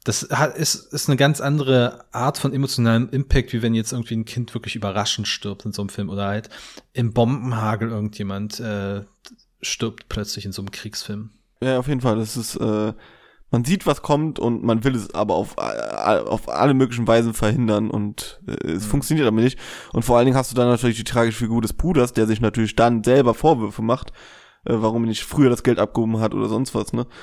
eine ganz andere Art von emotionalem Impact, wie wenn jetzt irgendwie ein Kind wirklich überraschend stirbt in so einem Film oder halt im Bombenhagel irgendjemand stirbt plötzlich in so einem Kriegsfilm. Ja, auf jeden Fall. Das ist, man sieht, was kommt und man will es aber auf alle möglichen Weisen verhindern und es funktioniert aber nicht. Und vor allen Dingen hast du dann natürlich die tragische Figur des Bruders, der sich natürlich dann selber Vorwürfe macht, warum er nicht früher das Geld abgehoben hat oder sonst was, ne?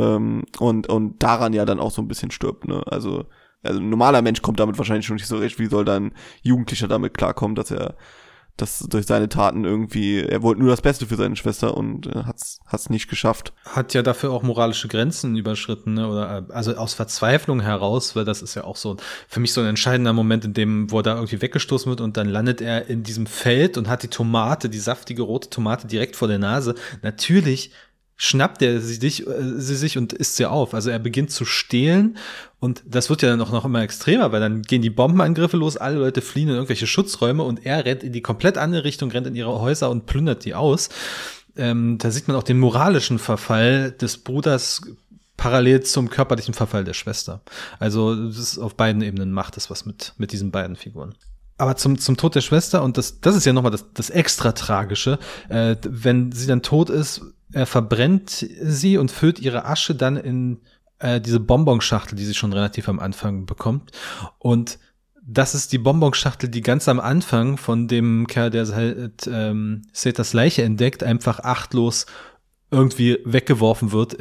Und daran ja dann auch so ein bisschen stirbt, ne? Also ein normaler Mensch kommt damit wahrscheinlich schon nicht so recht. Wie soll da ein Jugendlicher damit klarkommen, dass er das durch seine Taten irgendwie, er wollte nur das Beste für seine Schwester und hat's nicht geschafft. Hat ja dafür auch moralische Grenzen überschritten, ne? Oder also aus Verzweiflung heraus, weil das ist ja auch so für mich so ein entscheidender Moment, in dem, wo er da irgendwie weggestoßen wird und dann landet er in diesem Feld und hat die saftige rote Tomate direkt vor der Nase. Natürlich schnappt er sie sich und isst sie auf. Also er beginnt zu stehlen und das wird ja dann auch noch immer extremer, weil dann gehen die Bombenangriffe los, alle Leute fliehen in irgendwelche Schutzräume und er rennt in die komplett andere Richtung, rennt in ihre Häuser und plündert die aus. Da sieht man auch den moralischen Verfall des Bruders parallel zum körperlichen Verfall der Schwester. Also das ist auf beiden Ebenen macht es was mit diesen beiden Figuren. Aber zum Tod der Schwester, und das ist ja nochmal das extra Tragische, wenn sie dann tot ist, er verbrennt sie und füllt ihre Asche dann in diese Bonbonschachtel, die sie schon relativ am Anfang bekommt. Und das ist die Bonbonschachtel, die ganz am Anfang von dem Kerl, der halt Setas Leiche entdeckt, einfach achtlos irgendwie weggeworfen wird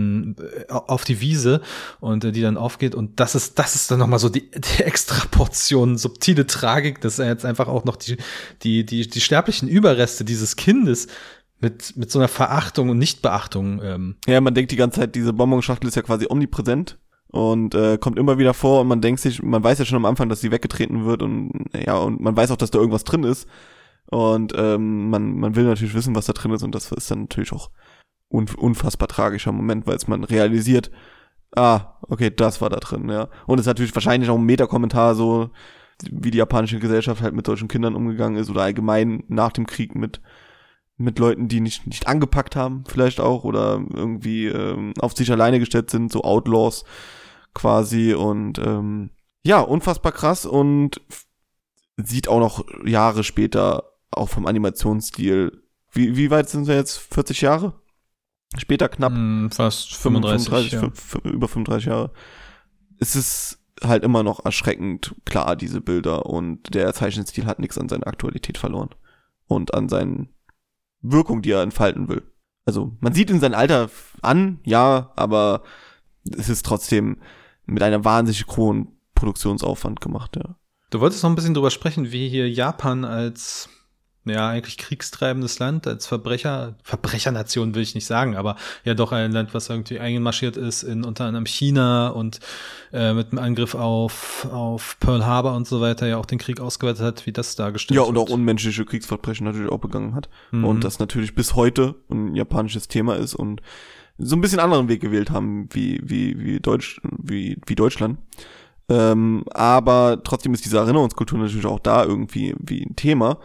auf die Wiese und die dann aufgeht und das ist dann nochmal so die extra Portion subtile Tragik, dass er jetzt einfach auch noch die sterblichen Überreste dieses Kindes mit so einer Verachtung und Nichtbeachtung. Ja, man denkt die ganze Zeit, diese Bonbonschachtel ist ja quasi omnipräsent und kommt immer wieder vor und man denkt sich, man weiß ja schon am Anfang, dass sie weggetreten wird und man weiß auch, dass da irgendwas drin ist und man will natürlich wissen, was da drin ist und das ist dann natürlich auch unfassbar tragischer Moment, weil man realisiert, okay, das war da drin, ja. Und es ist natürlich wahrscheinlich auch ein Meta-Kommentar, so wie die japanische Gesellschaft halt mit solchen Kindern umgegangen ist oder allgemein nach dem Krieg mit Leuten, die nicht angepackt haben, vielleicht auch, oder irgendwie auf sich alleine gestellt sind, so Outlaws quasi und unfassbar krass und sieht auch noch Jahre später auch vom Animationsstil, wie weit sind wir jetzt? 40 Jahre? Später knapp. Fast 35 über 35 Jahre. Es ist halt immer noch erschreckend klar, diese Bilder, und der Zeichenstil hat nichts an seiner Aktualität verloren und an seinen Wirkung, die er entfalten will. Also man sieht ihn sein Alter an, ja, aber es ist trotzdem mit einem wahnsinnig hohen Produktionsaufwand gemacht, ja. Du wolltest noch ein bisschen drüber sprechen, wie hier Japan als ja, eigentlich kriegstreibendes Land als Verbrechernation will ich nicht sagen, aber ja doch ein Land, was irgendwie eingemarschiert ist in unter anderem China und mit dem Angriff auf Pearl Harbor und so weiter ja auch den Krieg ausgeweitet hat, wie das dargestellt wird. Ja, und auch unmenschliche Kriegsverbrechen natürlich auch begangen hat. Mhm. Und das natürlich bis heute ein japanisches Thema ist und so ein bisschen anderen Weg gewählt haben wie Deutschland. Aber trotzdem ist diese Erinnerungskultur natürlich auch da irgendwie wie ein Thema.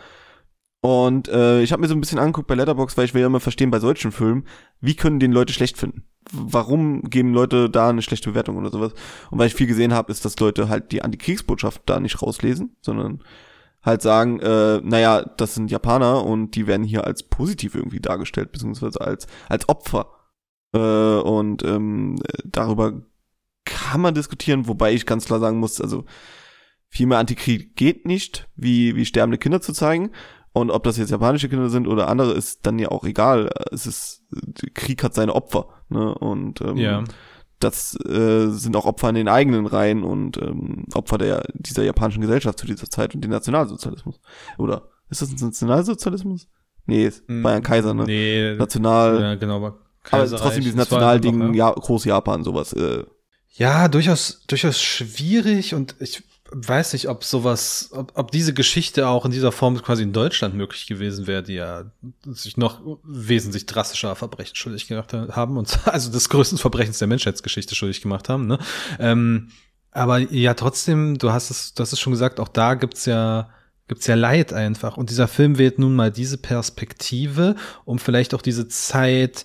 Und ich habe mir so ein bisschen angeguckt bei Letterboxd, weil ich will ja immer verstehen bei solchen Filmen, wie können den Leute schlecht finden? Warum geben Leute da eine schlechte Bewertung oder sowas? Und weil ich viel gesehen habe, ist, dass Leute halt die Antikriegsbotschaft da nicht rauslesen, sondern halt sagen, naja, das sind Japaner und die werden hier als positiv irgendwie dargestellt, beziehungsweise als Opfer. Und darüber kann man diskutieren, wobei ich ganz klar sagen muss, also viel mehr Antikrieg geht nicht, wie sterbende Kinder zu zeigen. Und ob das jetzt japanische Kinder sind oder andere, ist dann ja auch egal. Krieg hat seine Opfer, ne? Und das sind auch Opfer in den eigenen Reihen und Opfer dieser japanischen Gesellschaft zu dieser Zeit und den Nationalsozialismus. Oder ist das ein Nationalsozialismus? Nee, es war ja ein Kaiser, ne? Nee. National. Ja, genau. Aber trotzdem dieses Nationalding, ja, Groß-Japan, sowas. Ja, durchaus schwierig und ich weiß nicht, ob diese Geschichte auch in dieser Form quasi in Deutschland möglich gewesen wäre, die ja sich noch wesentlich drastischer Verbrechen schuldig gemacht haben und also des größten Verbrechens der Menschheitsgeschichte schuldig gemacht haben, ne? Aber ja, trotzdem, du hast es schon gesagt, auch da gibt's ja Leid einfach und dieser Film wählt nun mal diese Perspektive, um vielleicht auch diese Zeit.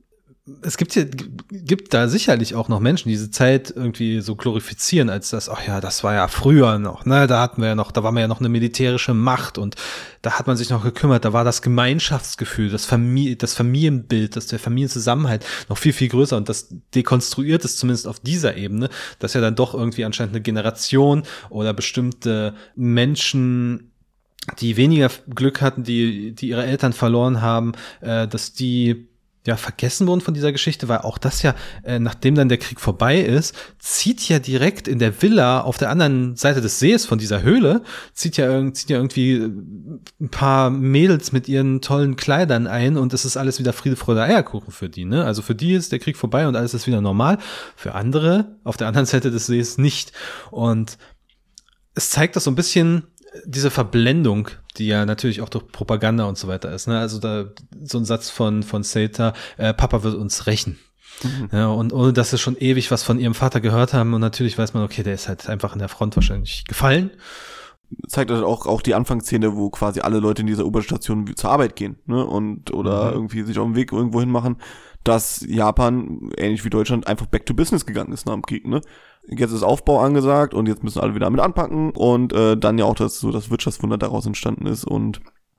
Es gibt da sicherlich auch noch Menschen, die diese Zeit irgendwie so glorifizieren, als das, ach ja, das war ja früher noch, ne, da war man ja noch eine militärische Macht und da hat man sich noch gekümmert, da war das Gemeinschaftsgefühl, das Familienbild, der Familienzusammenhalt noch viel, viel größer und das dekonstruiert es zumindest auf dieser Ebene, dass ja dann doch irgendwie anscheinend eine Generation oder bestimmte Menschen, die weniger Glück hatten, die ihre Eltern verloren haben, dass die ja vergessen wurden von dieser Geschichte, weil auch das ja, nachdem dann der Krieg vorbei ist, zieht ja direkt in der Villa auf der anderen Seite des Sees von dieser Höhle, zieht ja irgendwie ein paar Mädels mit ihren tollen Kleidern ein und es ist alles wieder Friede, Freude, Eierkuchen für die, ne? Also für die ist der Krieg vorbei und alles ist wieder normal, für andere auf der anderen Seite des Sees nicht. Und es zeigt das so ein bisschen, diese Verblendung, die ja natürlich auch durch Propaganda und so weiter ist, ne? Also da so ein Satz von Seta, Papa wird uns rächen. Mhm. Ja, und ohne dass sie schon ewig was von ihrem Vater gehört haben und natürlich weiß man, okay, der ist halt einfach in der Front wahrscheinlich gefallen. Zeigt halt auch die Anfangsszene, wo quasi alle Leute in dieser U-Bahn-Station zur Arbeit gehen, ne? Oder irgendwie sich auf den Weg irgendwo hin machen, dass Japan, ähnlich wie Deutschland, einfach back to business gegangen ist nach dem Krieg, ne? Jetzt ist Aufbau angesagt und jetzt müssen alle wieder damit anpacken und dann ja auch das Wirtschaftswunder daraus entstanden ist und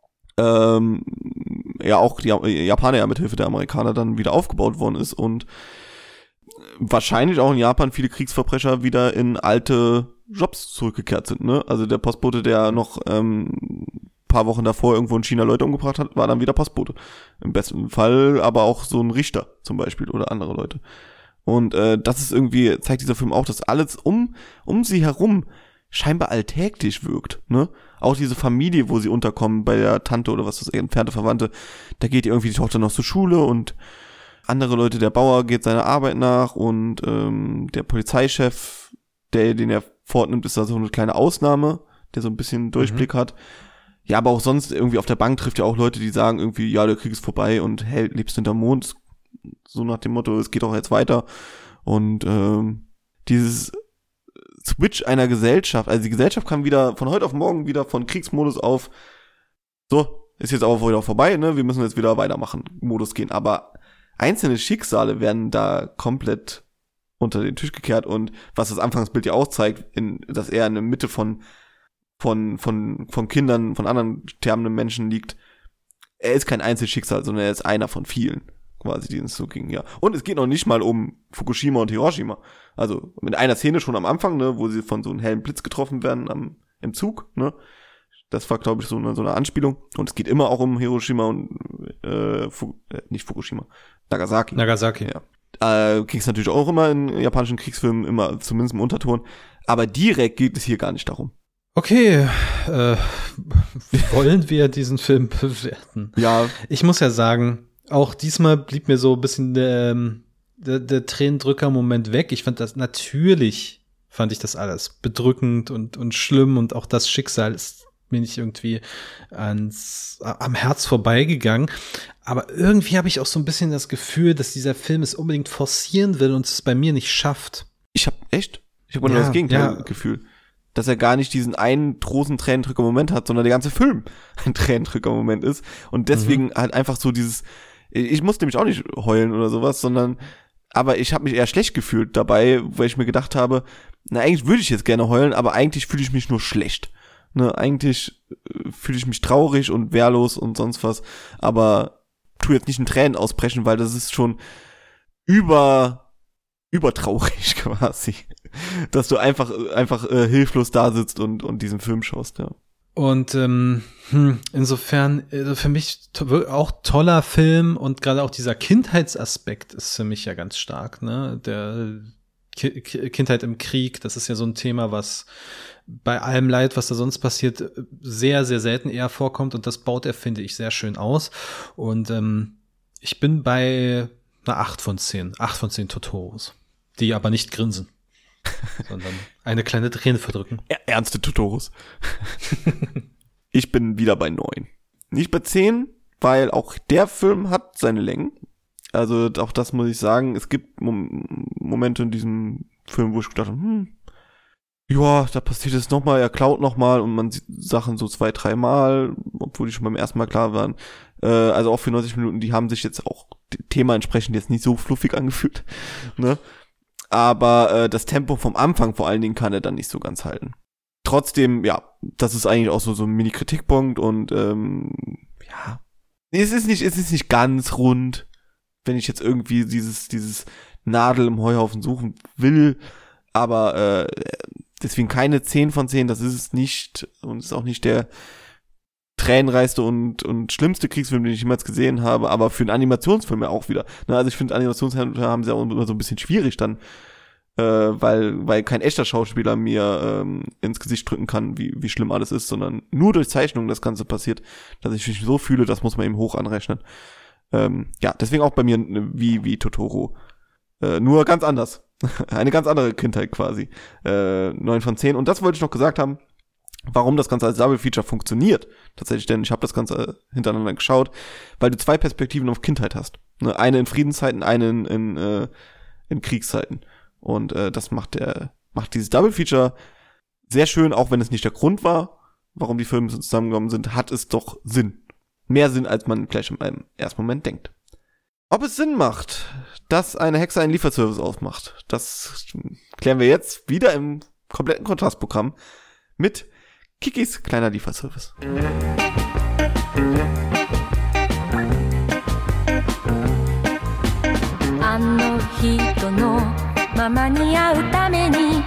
ja auch die Japaner ja mit Hilfe der Amerikaner dann wieder aufgebaut worden ist und wahrscheinlich auch in Japan viele Kriegsverbrecher wieder in alte Jobs zurückgekehrt sind, ne? Also der Postbote, der noch paar Wochen davor irgendwo in China Leute umgebracht hat, war dann wieder Postbote. Im besten Fall aber auch so ein Richter zum Beispiel oder andere Leute. Und das ist irgendwie, zeigt dieser Film auch, dass alles um sie herum scheinbar alltäglich wirkt, ne? Auch diese Familie, wo sie unterkommen, bei der Tante oder was das entfernte Verwandte, da geht irgendwie die Tochter noch zur Schule und andere Leute, der Bauer geht seiner Arbeit nach und der Polizeichef, den er fortnimmt, ist da so eine kleine Ausnahme, der so ein bisschen Durchblick hat. Ja, aber auch sonst irgendwie auf der Bank trifft ja auch Leute, die sagen irgendwie, ja, der Krieg ist vorbei und hey, lebst hinterm Mond, so nach dem Motto, es geht auch jetzt weiter. Und dieses Switch einer Gesellschaft, also die Gesellschaft kann wieder von heute auf morgen wieder von Kriegsmodus auf so, ist jetzt auch wieder vorbei, ne, wir müssen jetzt wieder weitermachen, Modus gehen. Aber einzelne Schicksale werden da komplett unter den Tisch gekehrt und was das Anfangsbild ja auch zeigt, dass er in der Mitte von Kindern, von anderen sterbenden Menschen liegt. Er ist kein Einzelschicksal, sondern er ist einer von vielen, quasi, die es so ging, ja. Und es geht noch nicht mal um Fukushima und Hiroshima. Also mit einer Szene schon am Anfang, ne, wo sie von so einem hellen Blitz getroffen werden im Zug, ne. Das war, glaube ich, so eine Anspielung. Und es geht immer auch um Hiroshima und nicht Fukushima, Nagasaki. Ja. Ging es natürlich auch immer in japanischen Kriegsfilmen, immer zumindest im Unterton. Aber direkt geht es hier gar nicht darum. Okay, wollen wir diesen Film bewerten? Ja. Ich muss ja sagen, auch diesmal blieb mir so ein bisschen der Tränendrücker-Moment weg. Fand ich das alles bedrückend und schlimm und auch das Schicksal ist mir nicht irgendwie am Herz vorbeigegangen. Aber irgendwie habe ich auch so ein bisschen das Gefühl, dass dieser Film es unbedingt forcieren will und es bei mir nicht schafft. Ich habe genau das Gegenteil-Gefühl. Dass er gar nicht diesen einen großen Tränendrücker-Moment hat, sondern der ganze Film ein Tränendrücker-Moment ist. Und deswegen halt einfach so ich musste nämlich auch nicht heulen oder sowas, aber ich habe mich eher schlecht gefühlt dabei, weil ich mir gedacht habe, na, eigentlich würde ich jetzt gerne heulen, aber eigentlich fühle ich mich nur schlecht. Ne, eigentlich fühle ich mich traurig und wehrlos und sonst was, aber tu jetzt nicht in Tränen ausbrechen, weil das ist schon übertraurig quasi, dass du einfach hilflos da sitzt und diesen Film schaust, ja. Und insofern für mich auch toller Film und gerade auch dieser Kindheitsaspekt ist für mich ja ganz stark, ne? Der Kindheit im Krieg, das ist ja so ein Thema, was bei allem Leid, was da sonst passiert, sehr, sehr selten eher vorkommt und das baut er, finde ich, sehr schön aus. Und ich bin bei einer 8 von 10 Totoros, die aber nicht grinsen, sondern eine kleine Träne verdrücken. Ernste Totoros. Ich bin wieder bei 9. Nicht bei 10, weil auch der Film hat seine Längen. Also auch das muss ich sagen, es gibt Momente in diesem Film, wo ich gedacht habe, ja, da passiert es nochmal, er klaut nochmal und man sieht Sachen so 2-3 Mal, obwohl die schon beim ersten Mal klar waren. Also auch für 90 Minuten, die haben sich jetzt auch Thema entsprechend jetzt nicht so fluffig angefühlt, ne? Aber das Tempo vom Anfang vor allen Dingen kann er dann nicht so ganz halten. Trotzdem, ja, das ist eigentlich auch so ein Mini-Kritikpunkt und ja, es ist nicht ganz rund, wenn ich jetzt irgendwie dieses Nadel im Heuhaufen suchen will, aber deswegen keine 10 von 10, das ist es nicht und ist auch nicht der tränenreichste und schlimmste Kriegsfilm, den ich jemals gesehen habe, aber für einen Animationsfilm ja auch wieder. Ne, also ich finde, Animationsfilme haben sie auch immer so ein bisschen schwierig dann, weil kein echter Schauspieler mir ins Gesicht drücken kann, wie schlimm alles ist, sondern nur durch Zeichnungen das Ganze passiert, dass ich mich so fühle, das muss man eben hoch anrechnen. Ja, deswegen auch bei mir wie Totoro. Nur ganz anders. Eine ganz andere Kindheit quasi. 9 von 10. Und das wollte ich noch gesagt haben, warum das Ganze als Double Feature funktioniert. Tatsächlich, denn ich habe das Ganze hintereinander geschaut, weil du 2 Perspektiven auf Kindheit hast. Ne? Eine in Friedenszeiten, eine in Kriegszeiten. Und das macht dieses Double Feature sehr schön, auch wenn es nicht der Grund war, warum die Filme so zusammengekommen sind, hat es doch Sinn. Mehr Sinn, als man vielleicht im ersten Moment denkt. Ob es Sinn macht, dass eine Hexe einen Lieferservice aufmacht, das klären wir jetzt wieder im kompletten Kontrastprogramm mit Kikis kleiner Lieferservice. あの人のままに会うために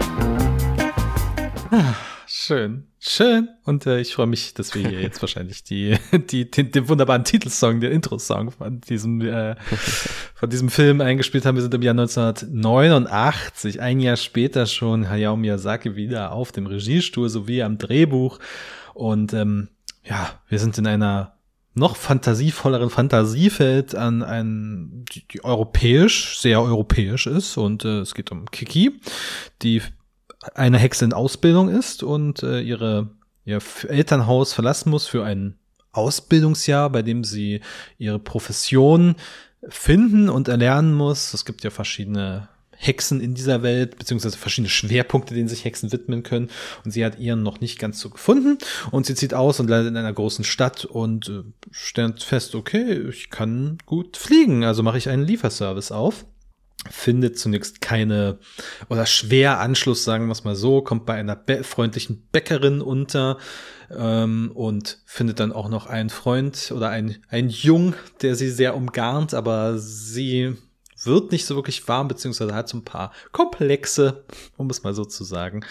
Schön. Und ich freue mich, dass wir hier jetzt wahrscheinlich den wunderbaren Titelsong, den Intro-Song von diesem Film eingespielt haben. Wir sind im Jahr 1989, ein Jahr später schon, Hayao Miyazaki wieder auf dem Regiestuhl sowie am Drehbuch. Und ja, wir sind in einer noch fantasievolleren Fantasiefeld die sehr europäisch ist. Und es geht um Kiki, die eine Hexe in Ausbildung ist und ihr Elternhaus verlassen muss für ein Ausbildungsjahr, bei dem sie ihre Profession finden und erlernen muss. Es gibt ja verschiedene Hexen in dieser Welt, beziehungsweise verschiedene Schwerpunkte, denen sich Hexen widmen können. Und sie hat ihren noch nicht ganz so gefunden. Und sie zieht aus und landet in einer großen Stadt und stellt fest, okay, ich kann gut fliegen, also mache ich einen Lieferservice auf. Findet zunächst schwer Anschluss, sagen wir es mal so, kommt bei einer freundlichen Bäckerin unter und findet dann auch noch einen Freund oder ein Jung, der sie sehr umgarnt, aber sie wird nicht so wirklich warm, beziehungsweise hat so ein paar Komplexe, um es mal so zu sagen.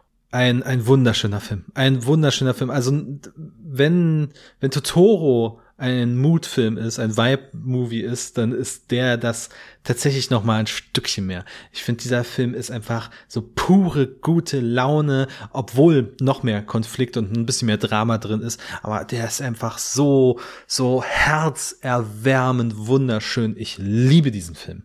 Ein wunderschöner Film. Also wenn Totoro ein Mood-Film ist, ein Vibe-Movie ist, dann ist der das tatsächlich noch mal ein Stückchen mehr. Ich finde, dieser Film ist einfach so pure gute Laune, obwohl noch mehr Konflikt und ein bisschen mehr Drama drin ist, aber der ist einfach so herzerwärmend wunderschön. Ich liebe diesen Film.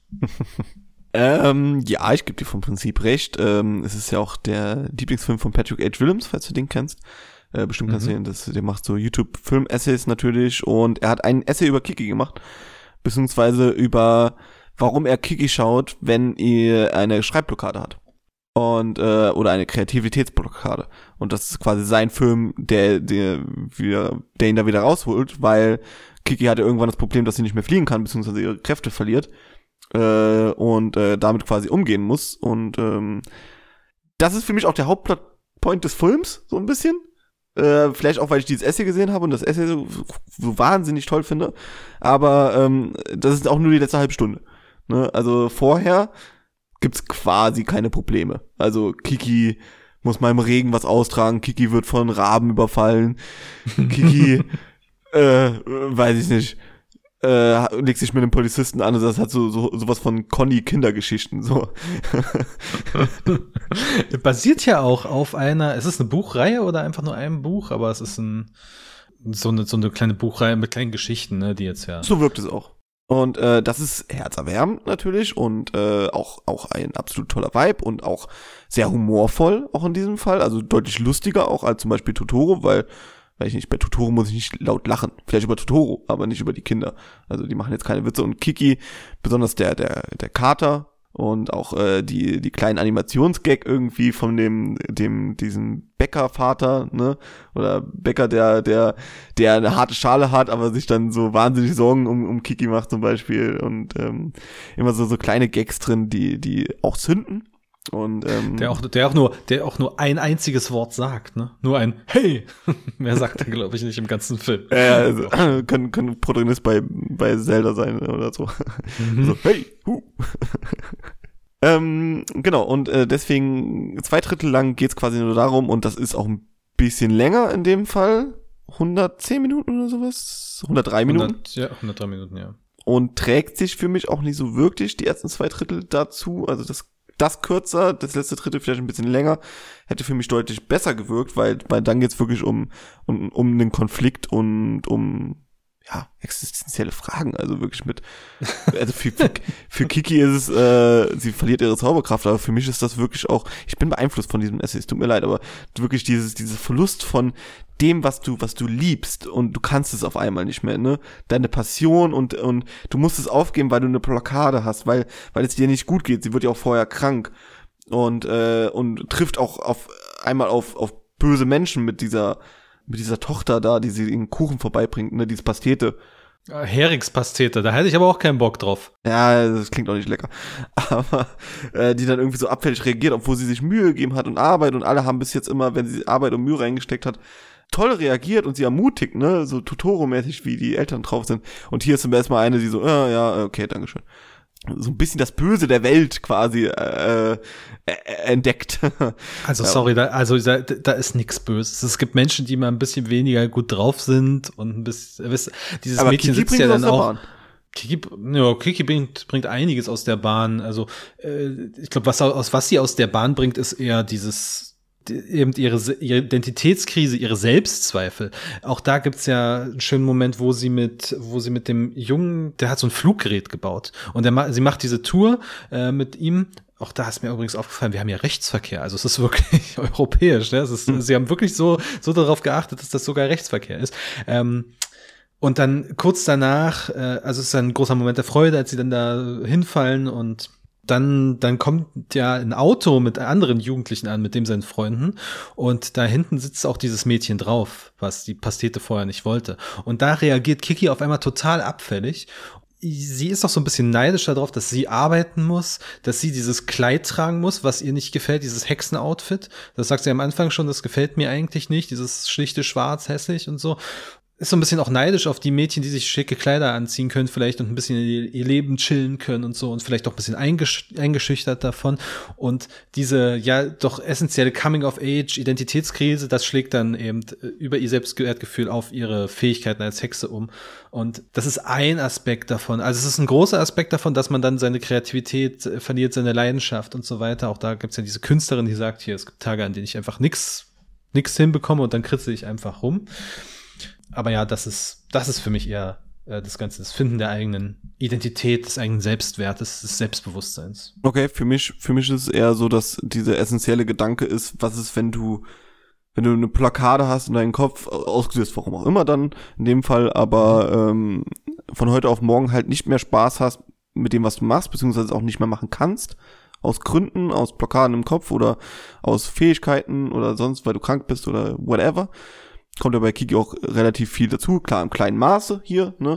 Ja, ich gebe dir vom Prinzip recht. Es ist ja auch der Lieblingsfilm von Patrick H. Willems, falls du den kennst. Bestimmt kannst du ihn, der macht so YouTube-Film-Essays natürlich, und er hat einen Essay über Kiki gemacht, beziehungsweise über, warum er Kiki schaut, wenn er eine Schreibblockade hat. Und, oder eine Kreativitätsblockade. Und das ist quasi sein Film, der ihn da wieder rausholt, weil Kiki hatte irgendwann das Problem, dass sie nicht mehr fliegen kann, beziehungsweise ihre Kräfte verliert. Und damit quasi umgehen muss. Und das ist für mich auch der Hauptplotpoint des Films, so ein bisschen. Vielleicht auch, weil ich dieses Essay gesehen habe und das Essay so wahnsinnig toll finde. Aber das ist auch nur die letzte halbe Stunde. Ne? Also vorher gibt's quasi keine Probleme. Also Kiki muss mal im Regen was austragen, Kiki wird von Raben überfallen, Kiki, weiß ich nicht, legt sich mit einem Polizisten an, und das hat sowas von Conny-Kindergeschichten, so. Basiert ja auch auf es ist eine Buchreihe oder einfach nur ein Buch, aber es ist so eine kleine Buchreihe mit kleinen Geschichten, ne, die jetzt ja. So wirkt es auch. Und das ist herzerwärmend natürlich und auch ein absolut toller Vibe und auch sehr humorvoll, auch in diesem Fall, also deutlich lustiger auch als zum Beispiel Totoro, weil ich nicht, bei Totoro muss ich nicht laut lachen. Vielleicht über Totoro, aber nicht über die Kinder. Also die machen jetzt keine Witze. Und Kiki, besonders der Kater und auch die kleinen Animationsgag irgendwie von diesem Bäckervater, ne? Oder Bäcker, der eine harte Schale hat, aber sich dann so wahnsinnig Sorgen um Kiki macht zum Beispiel. Und immer so kleine Gags drin, die auch zünden. Und der auch nur ein einziges Wort sagt, ne? Nur ein Hey! Mehr sagt er, glaube ich, nicht im ganzen Film. Also, kann Protagonist bei Zelda sein oder so. So, hey! Genau, und deswegen 2/3 lang geht's quasi nur darum, und das ist auch ein bisschen länger in dem Fall. 110 Minuten oder sowas? 103 Minuten? 103 Minuten, ja. Und trägt sich für mich auch nicht so wirklich die ersten 2/3 dazu. Also das kürzer, das letzte Drittel vielleicht ein bisschen länger, hätte für mich deutlich besser gewirkt, weil dann geht's wirklich um den Konflikt und um existenzielle Fragen, also wirklich also für Kiki ist es, sie verliert ihre Zauberkraft, aber für mich ist das wirklich auch, ich bin beeinflusst von diesem Essay, es tut mir leid, aber wirklich dieser Verlust von dem, was du liebst, und du kannst es auf einmal nicht mehr, ne? Deine Passion und du musst es aufgeben, weil du eine Blockade hast, weil es dir nicht gut geht. Sie wird ja auch vorher krank und trifft auch auf böse Menschen mit dieser Tochter da, die sie in Kuchen vorbeibringt, ne? Diese Pastete. Heringspastete, da hätte ich aber auch keinen Bock drauf. Ja, das klingt auch nicht lecker. Aber die dann irgendwie so abfällig reagiert, obwohl sie sich Mühe gegeben hat und Arbeit, und alle haben bis jetzt immer, wenn sie Arbeit und Mühe reingesteckt hat, toll reagiert und sie ermutigt, ne, so Totoro-mäßig, wie die Eltern drauf sind. Und hier ist zum ersten Mal eine, die so, ja, okay, dankeschön. So ein bisschen das Böse der Welt quasi entdeckt. Also sorry, da ist nichts Böses. Es gibt Menschen, die mal ein bisschen weniger gut drauf sind und ein bisschen, dieses aber Mädchen Kiki sitzt ja dann auch. Bahn. Kiki bringt einiges aus der Bahn. Also ich glaube, was sie aus der Bahn bringt, ist eher eben ihre Identitätskrise, ihre Selbstzweifel. Auch da gibt's ja einen schönen Moment, wo sie mit dem Jungen, der hat so ein Fluggerät gebaut, und sie macht diese Tour mit ihm. Auch da ist mir übrigens aufgefallen, wir haben ja Rechtsverkehr, also es ist wirklich europäisch, ne? Sie haben wirklich so darauf geachtet, dass das sogar Rechtsverkehr ist. Und dann kurz danach, also es ist ein großer Moment der Freude, als sie dann da hinfallen, und dann kommt ja ein Auto mit anderen Jugendlichen an, mit dem seinen Freunden, und da hinten sitzt auch dieses Mädchen drauf, was die Pastete vorher nicht wollte. Und da reagiert Kiki auf einmal total abfällig. Sie ist auch so ein bisschen neidisch darauf, dass sie arbeiten muss, dass sie dieses Kleid tragen muss, was ihr nicht gefällt, dieses Hexenoutfit. Das sagt sie am Anfang schon, das gefällt mir eigentlich nicht, dieses schlichte Schwarz, hässlich und so. ist so ein bisschen auch neidisch auf die Mädchen, die sich schicke Kleider anziehen können vielleicht und ein bisschen ihr Leben chillen können und so und vielleicht auch ein bisschen eingeschüchtert davon. Und diese ja doch essentielle Coming-of-Age-Identitätskrise, das schlägt dann eben über ihr Selbstwertgefühl auf ihre Fähigkeiten als Hexe um. Und das ist ein Aspekt davon. Also es ist ein großer Aspekt davon, dass man dann seine Kreativität verliert, seine Leidenschaft und so weiter. Auch da gibt's ja diese Künstlerin, die sagt, hier, es gibt Tage, an denen ich einfach nix hinbekomme und dann kritzel ich einfach rum. Aber ja, das ist für mich eher das Ganze, das Finden der eigenen Identität, des eigenen Selbstwertes, des Selbstbewusstseins. Okay, für mich ist es eher so, dass dieser essentielle Gedanke ist, was ist, wenn du eine Blockade hast in deinem Kopf, ausgelöst, warum auch immer dann, in dem Fall, aber von heute auf morgen halt nicht mehr Spaß hast mit dem, was du machst, beziehungsweise auch nicht mehr machen kannst, aus Gründen, aus Blockaden im Kopf oder aus Fähigkeiten oder sonst, weil du krank bist oder whatever. Kommt ja bei Kiki auch relativ viel dazu, klar im kleinen Maße hier, ne,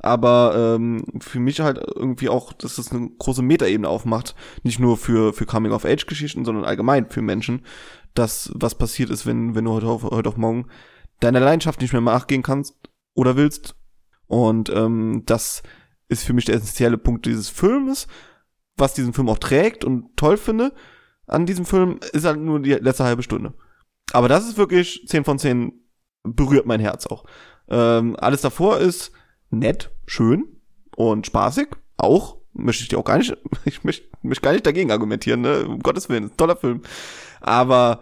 aber für mich halt irgendwie auch, dass das eine große Metaebene aufmacht, nicht nur für Coming-of-Age-Geschichten, sondern allgemein für Menschen, dass was passiert ist, wenn du heute auf morgen deiner Leidenschaft nicht mehr nachgehen kannst oder willst. Und das ist für mich der essentielle Punkt dieses Filmes, was diesen Film auch trägt und toll finde an diesem Film, ist halt nur die letzte halbe Stunde. Aber das ist wirklich 10 von 10, berührt mein Herz auch. Alles davor ist nett, schön und spaßig. Auch, möchte ich dir auch gar nicht, ich möchte gar nicht dagegen argumentieren, ne? Um Gottes Willen, ist ein toller Film. Aber,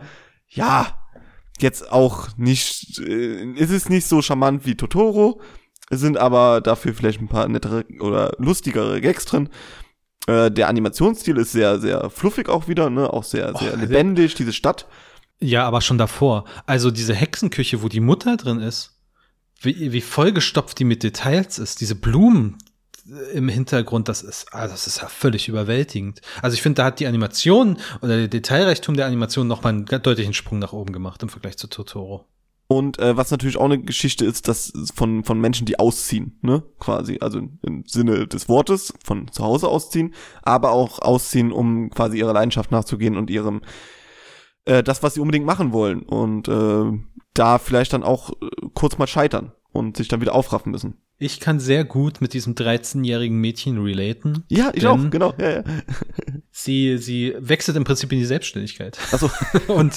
ja, jetzt auch nicht, ist es nicht so charmant wie Totoro, es sind aber dafür vielleicht ein paar nettere oder lustigere Gags drin. Der Animationsstil ist sehr, sehr fluffig auch wieder, ne? Auch sehr, sehr lebendig, diese Stadt. Ja, aber schon davor. Also diese Hexenküche, wo die Mutter drin ist, wie vollgestopft die mit Details ist, diese Blumen im Hintergrund, das ist ja völlig überwältigend. Also ich finde, da hat die Animation oder der Detailreichtum der Animation noch mal einen deutlichen Sprung nach oben gemacht im Vergleich zu Totoro. Und was natürlich auch eine Geschichte ist, das von Menschen, die ausziehen, ne, quasi, also im Sinne des Wortes, von zu Hause ausziehen, aber auch ausziehen, um quasi ihrer Leidenschaft nachzugehen und ihrem das, was sie unbedingt machen wollen und da vielleicht dann auch kurz mal scheitern und sich dann wieder aufraffen müssen. Ich kann sehr gut mit diesem 13-jährigen Mädchen relaten. Ja, ich auch, genau. Ja. Sie wechselt im Prinzip in die Selbstständigkeit. Ach so. Und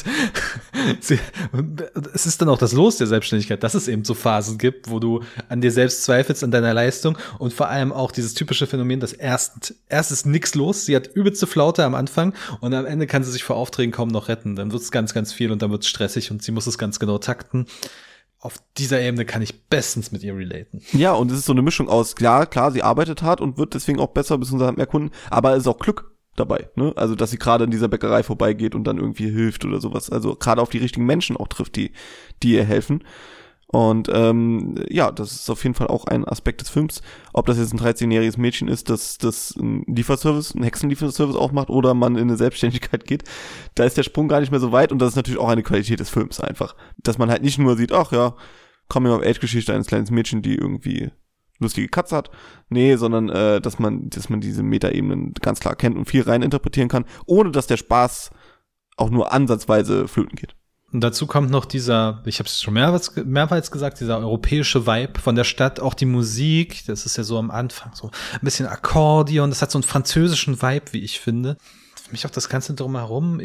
es ist dann auch das Los der Selbstständigkeit, dass es eben so Phasen gibt, wo du an dir selbst zweifelst, an deiner Leistung und vor allem auch dieses typische Phänomen, dass erst ist nix los, sie hat übelste Flaute am Anfang und am Ende kann sie sich vor Aufträgen kaum noch retten. Dann wird's ganz, ganz viel und dann wird's stressig und sie muss es ganz genau takten. Auf dieser Ebene kann ich bestens mit ihr relaten. Ja, und es ist so eine Mischung aus, klar, sie arbeitet hart und wird deswegen auch besser, beziehungsweise hat mehr Kunden, aber es ist auch Glück dabei, ne? Also, dass sie gerade in dieser Bäckerei vorbeigeht und dann irgendwie hilft oder sowas. Also, gerade auf die richtigen Menschen auch trifft, die ihr helfen. Und ja, das ist auf jeden Fall auch ein Aspekt des Films. Ob das jetzt ein 13-jähriges Mädchen ist, das ein Lieferservice, ein Hexenlieferservice auch macht oder man in eine Selbstständigkeit geht, da ist der Sprung gar nicht mehr so weit und das ist natürlich auch eine Qualität des Films einfach. Dass man halt nicht nur sieht, ach ja, Coming-of-Age-Geschichte eines kleinen Mädchen, die irgendwie lustige Katze hat. Nee, sondern dass man diese Metaebenen ganz klar kennt und viel rein interpretieren kann, ohne dass der Spaß auch nur ansatzweise flöten geht. Und dazu kommt noch dieser, ich habe es schon mehrmals gesagt, dieser europäische Vibe von der Stadt, auch die Musik, das ist ja so am Anfang so ein bisschen Akkordeon, das hat so einen französischen Vibe, wie ich finde. Für mich auch das Ganze drumherum,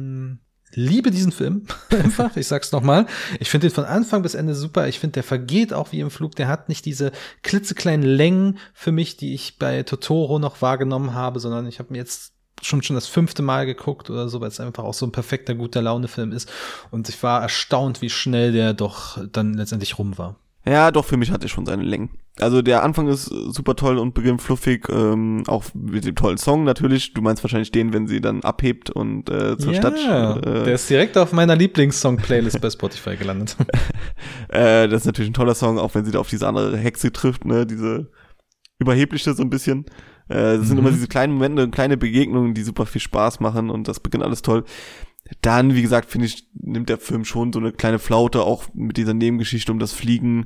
liebe diesen Film, einfach, ich sag's nochmal. Ich finde den von Anfang bis Ende super, ich finde, der vergeht auch wie im Flug, der hat nicht diese klitzekleinen Längen für mich, die ich bei Totoro noch wahrgenommen habe, sondern ich habe mir jetzt schon das 5. Mal geguckt oder so, weil es einfach auch so ein perfekter, guter Laune-Film ist. Und ich war erstaunt, wie schnell der doch dann letztendlich rum war. Ja, doch, für mich hat er schon seine Längen. Also der Anfang ist super toll und beginnt fluffig, auch mit dem tollen Song natürlich. Du meinst wahrscheinlich den, wenn sie dann abhebt und zur Stadt. Der ist direkt auf meiner Lieblingssong-Playlist bei Spotify gelandet. Das ist natürlich ein toller Song, auch wenn sie da auf diese andere Hexe trifft, ne, diese überhebliche so ein bisschen. Das sind immer diese kleinen Momente, kleine Begegnungen, die super viel Spaß machen und das beginnt alles toll. Dann, wie gesagt, finde ich, nimmt der Film schon so eine kleine Flaute, auch mit dieser Nebengeschichte um das Fliegen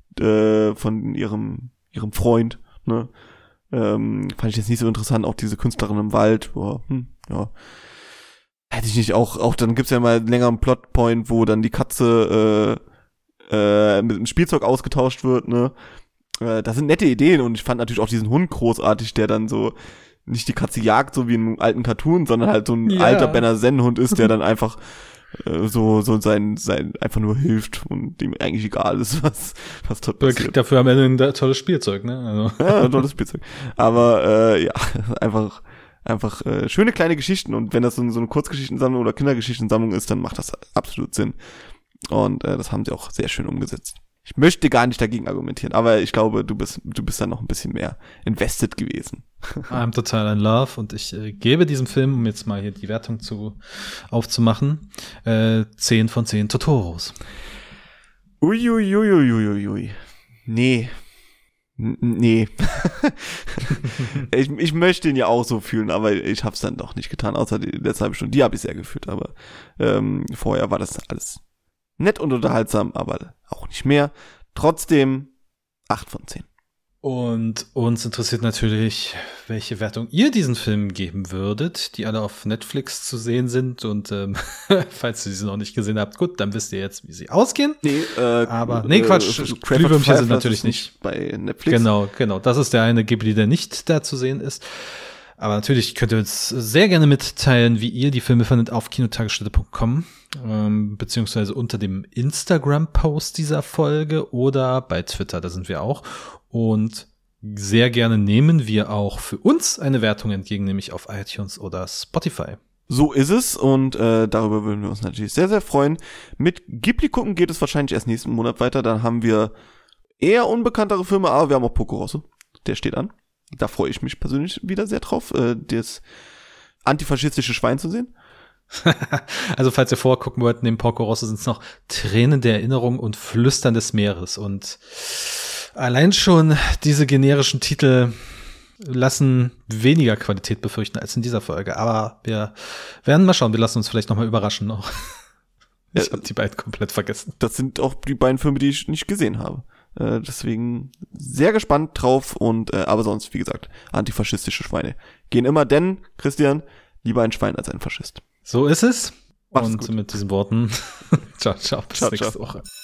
von ihrem Freund, ne? Fand ich jetzt nicht so interessant, auch diese Künstlerin im Wald, ja. Hätte ich nicht auch dann gibt's ja mal einen längeren Plotpoint, wo dann die Katze mit dem Spielzeug ausgetauscht wird, ne? Das sind nette Ideen und ich fand natürlich auch diesen Hund großartig, der dann so nicht die Katze jagt, so wie in einem alten Cartoon, sondern halt so ein alter Berner-Senn-Hund ist, der dann einfach so sein einfach nur hilft und dem eigentlich egal ist, was dort passiert. Er kriegt dafür am Ende ein tolles Spielzeug, ne? Also. Ja, ein tolles Spielzeug. Aber ja, einfach schöne kleine Geschichten und wenn das so eine Kurzgeschichtensammlung oder Kindergeschichtensammlung ist, dann macht das absolut Sinn. Und das haben sie auch sehr schön umgesetzt. Ich möchte gar nicht dagegen argumentieren, aber ich glaube, du bist dann noch ein bisschen mehr invested gewesen. I'm total in love und ich gebe diesem Film, um jetzt mal hier die Wertung aufzumachen, 10 von 10 Totoros. Uiuiuiuiui. Nee. Ich möchte ihn ja auch so fühlen, aber ich hab's dann doch nicht getan, außer die letzte halbe Stunde, die habe ich sehr gefühlt, aber vorher war das alles nett und unterhaltsam, aber auch nicht mehr. Trotzdem 8 von 10. Und uns interessiert natürlich, welche Wertung ihr diesen Film geben würdet, die alle auf Netflix zu sehen sind. Und falls ihr sie noch nicht gesehen habt, gut, dann wisst ihr jetzt, wie sie ausgehen. Quatsch, Glühwürmchen sind natürlich nicht bei Netflix. Genau. Das ist der eine Ghibli, der nicht da zu sehen ist. Aber natürlich könnt ihr uns sehr gerne mitteilen, wie ihr die Filme findet auf kinotagesstätte.com, beziehungsweise unter dem Instagram-Post dieser Folge oder bei Twitter, da sind wir auch. Und sehr gerne nehmen wir auch für uns eine Wertung entgegen, nämlich auf iTunes oder Spotify. So ist es und darüber würden wir uns natürlich sehr, sehr freuen. Mit Ghibli gucken geht es wahrscheinlich erst nächsten Monat weiter. Dann haben wir eher unbekanntere Filme, aber wir haben auch Porco Rosso. Der steht an. Da freue ich mich persönlich wieder sehr drauf, das antifaschistische Schwein zu sehen. Also falls ihr vorgucken wollt, neben Porco Rosso sind es noch Tränen der Erinnerung und Flüstern des Meeres. Und allein schon diese generischen Titel lassen weniger Qualität befürchten als in dieser Folge. Aber wir werden mal schauen, wir lassen uns vielleicht noch mal überraschen noch. Ich habe die beiden komplett vergessen. Das sind auch die beiden Filme, die ich nicht gesehen habe. Deswegen sehr gespannt drauf und aber sonst, wie gesagt, antifaschistische Schweine gehen immer, denn, Christian, lieber ein Schwein als ein Faschist. So ist es. Mach's und gut. mit diesen Worten, ciao, bis nächste Woche.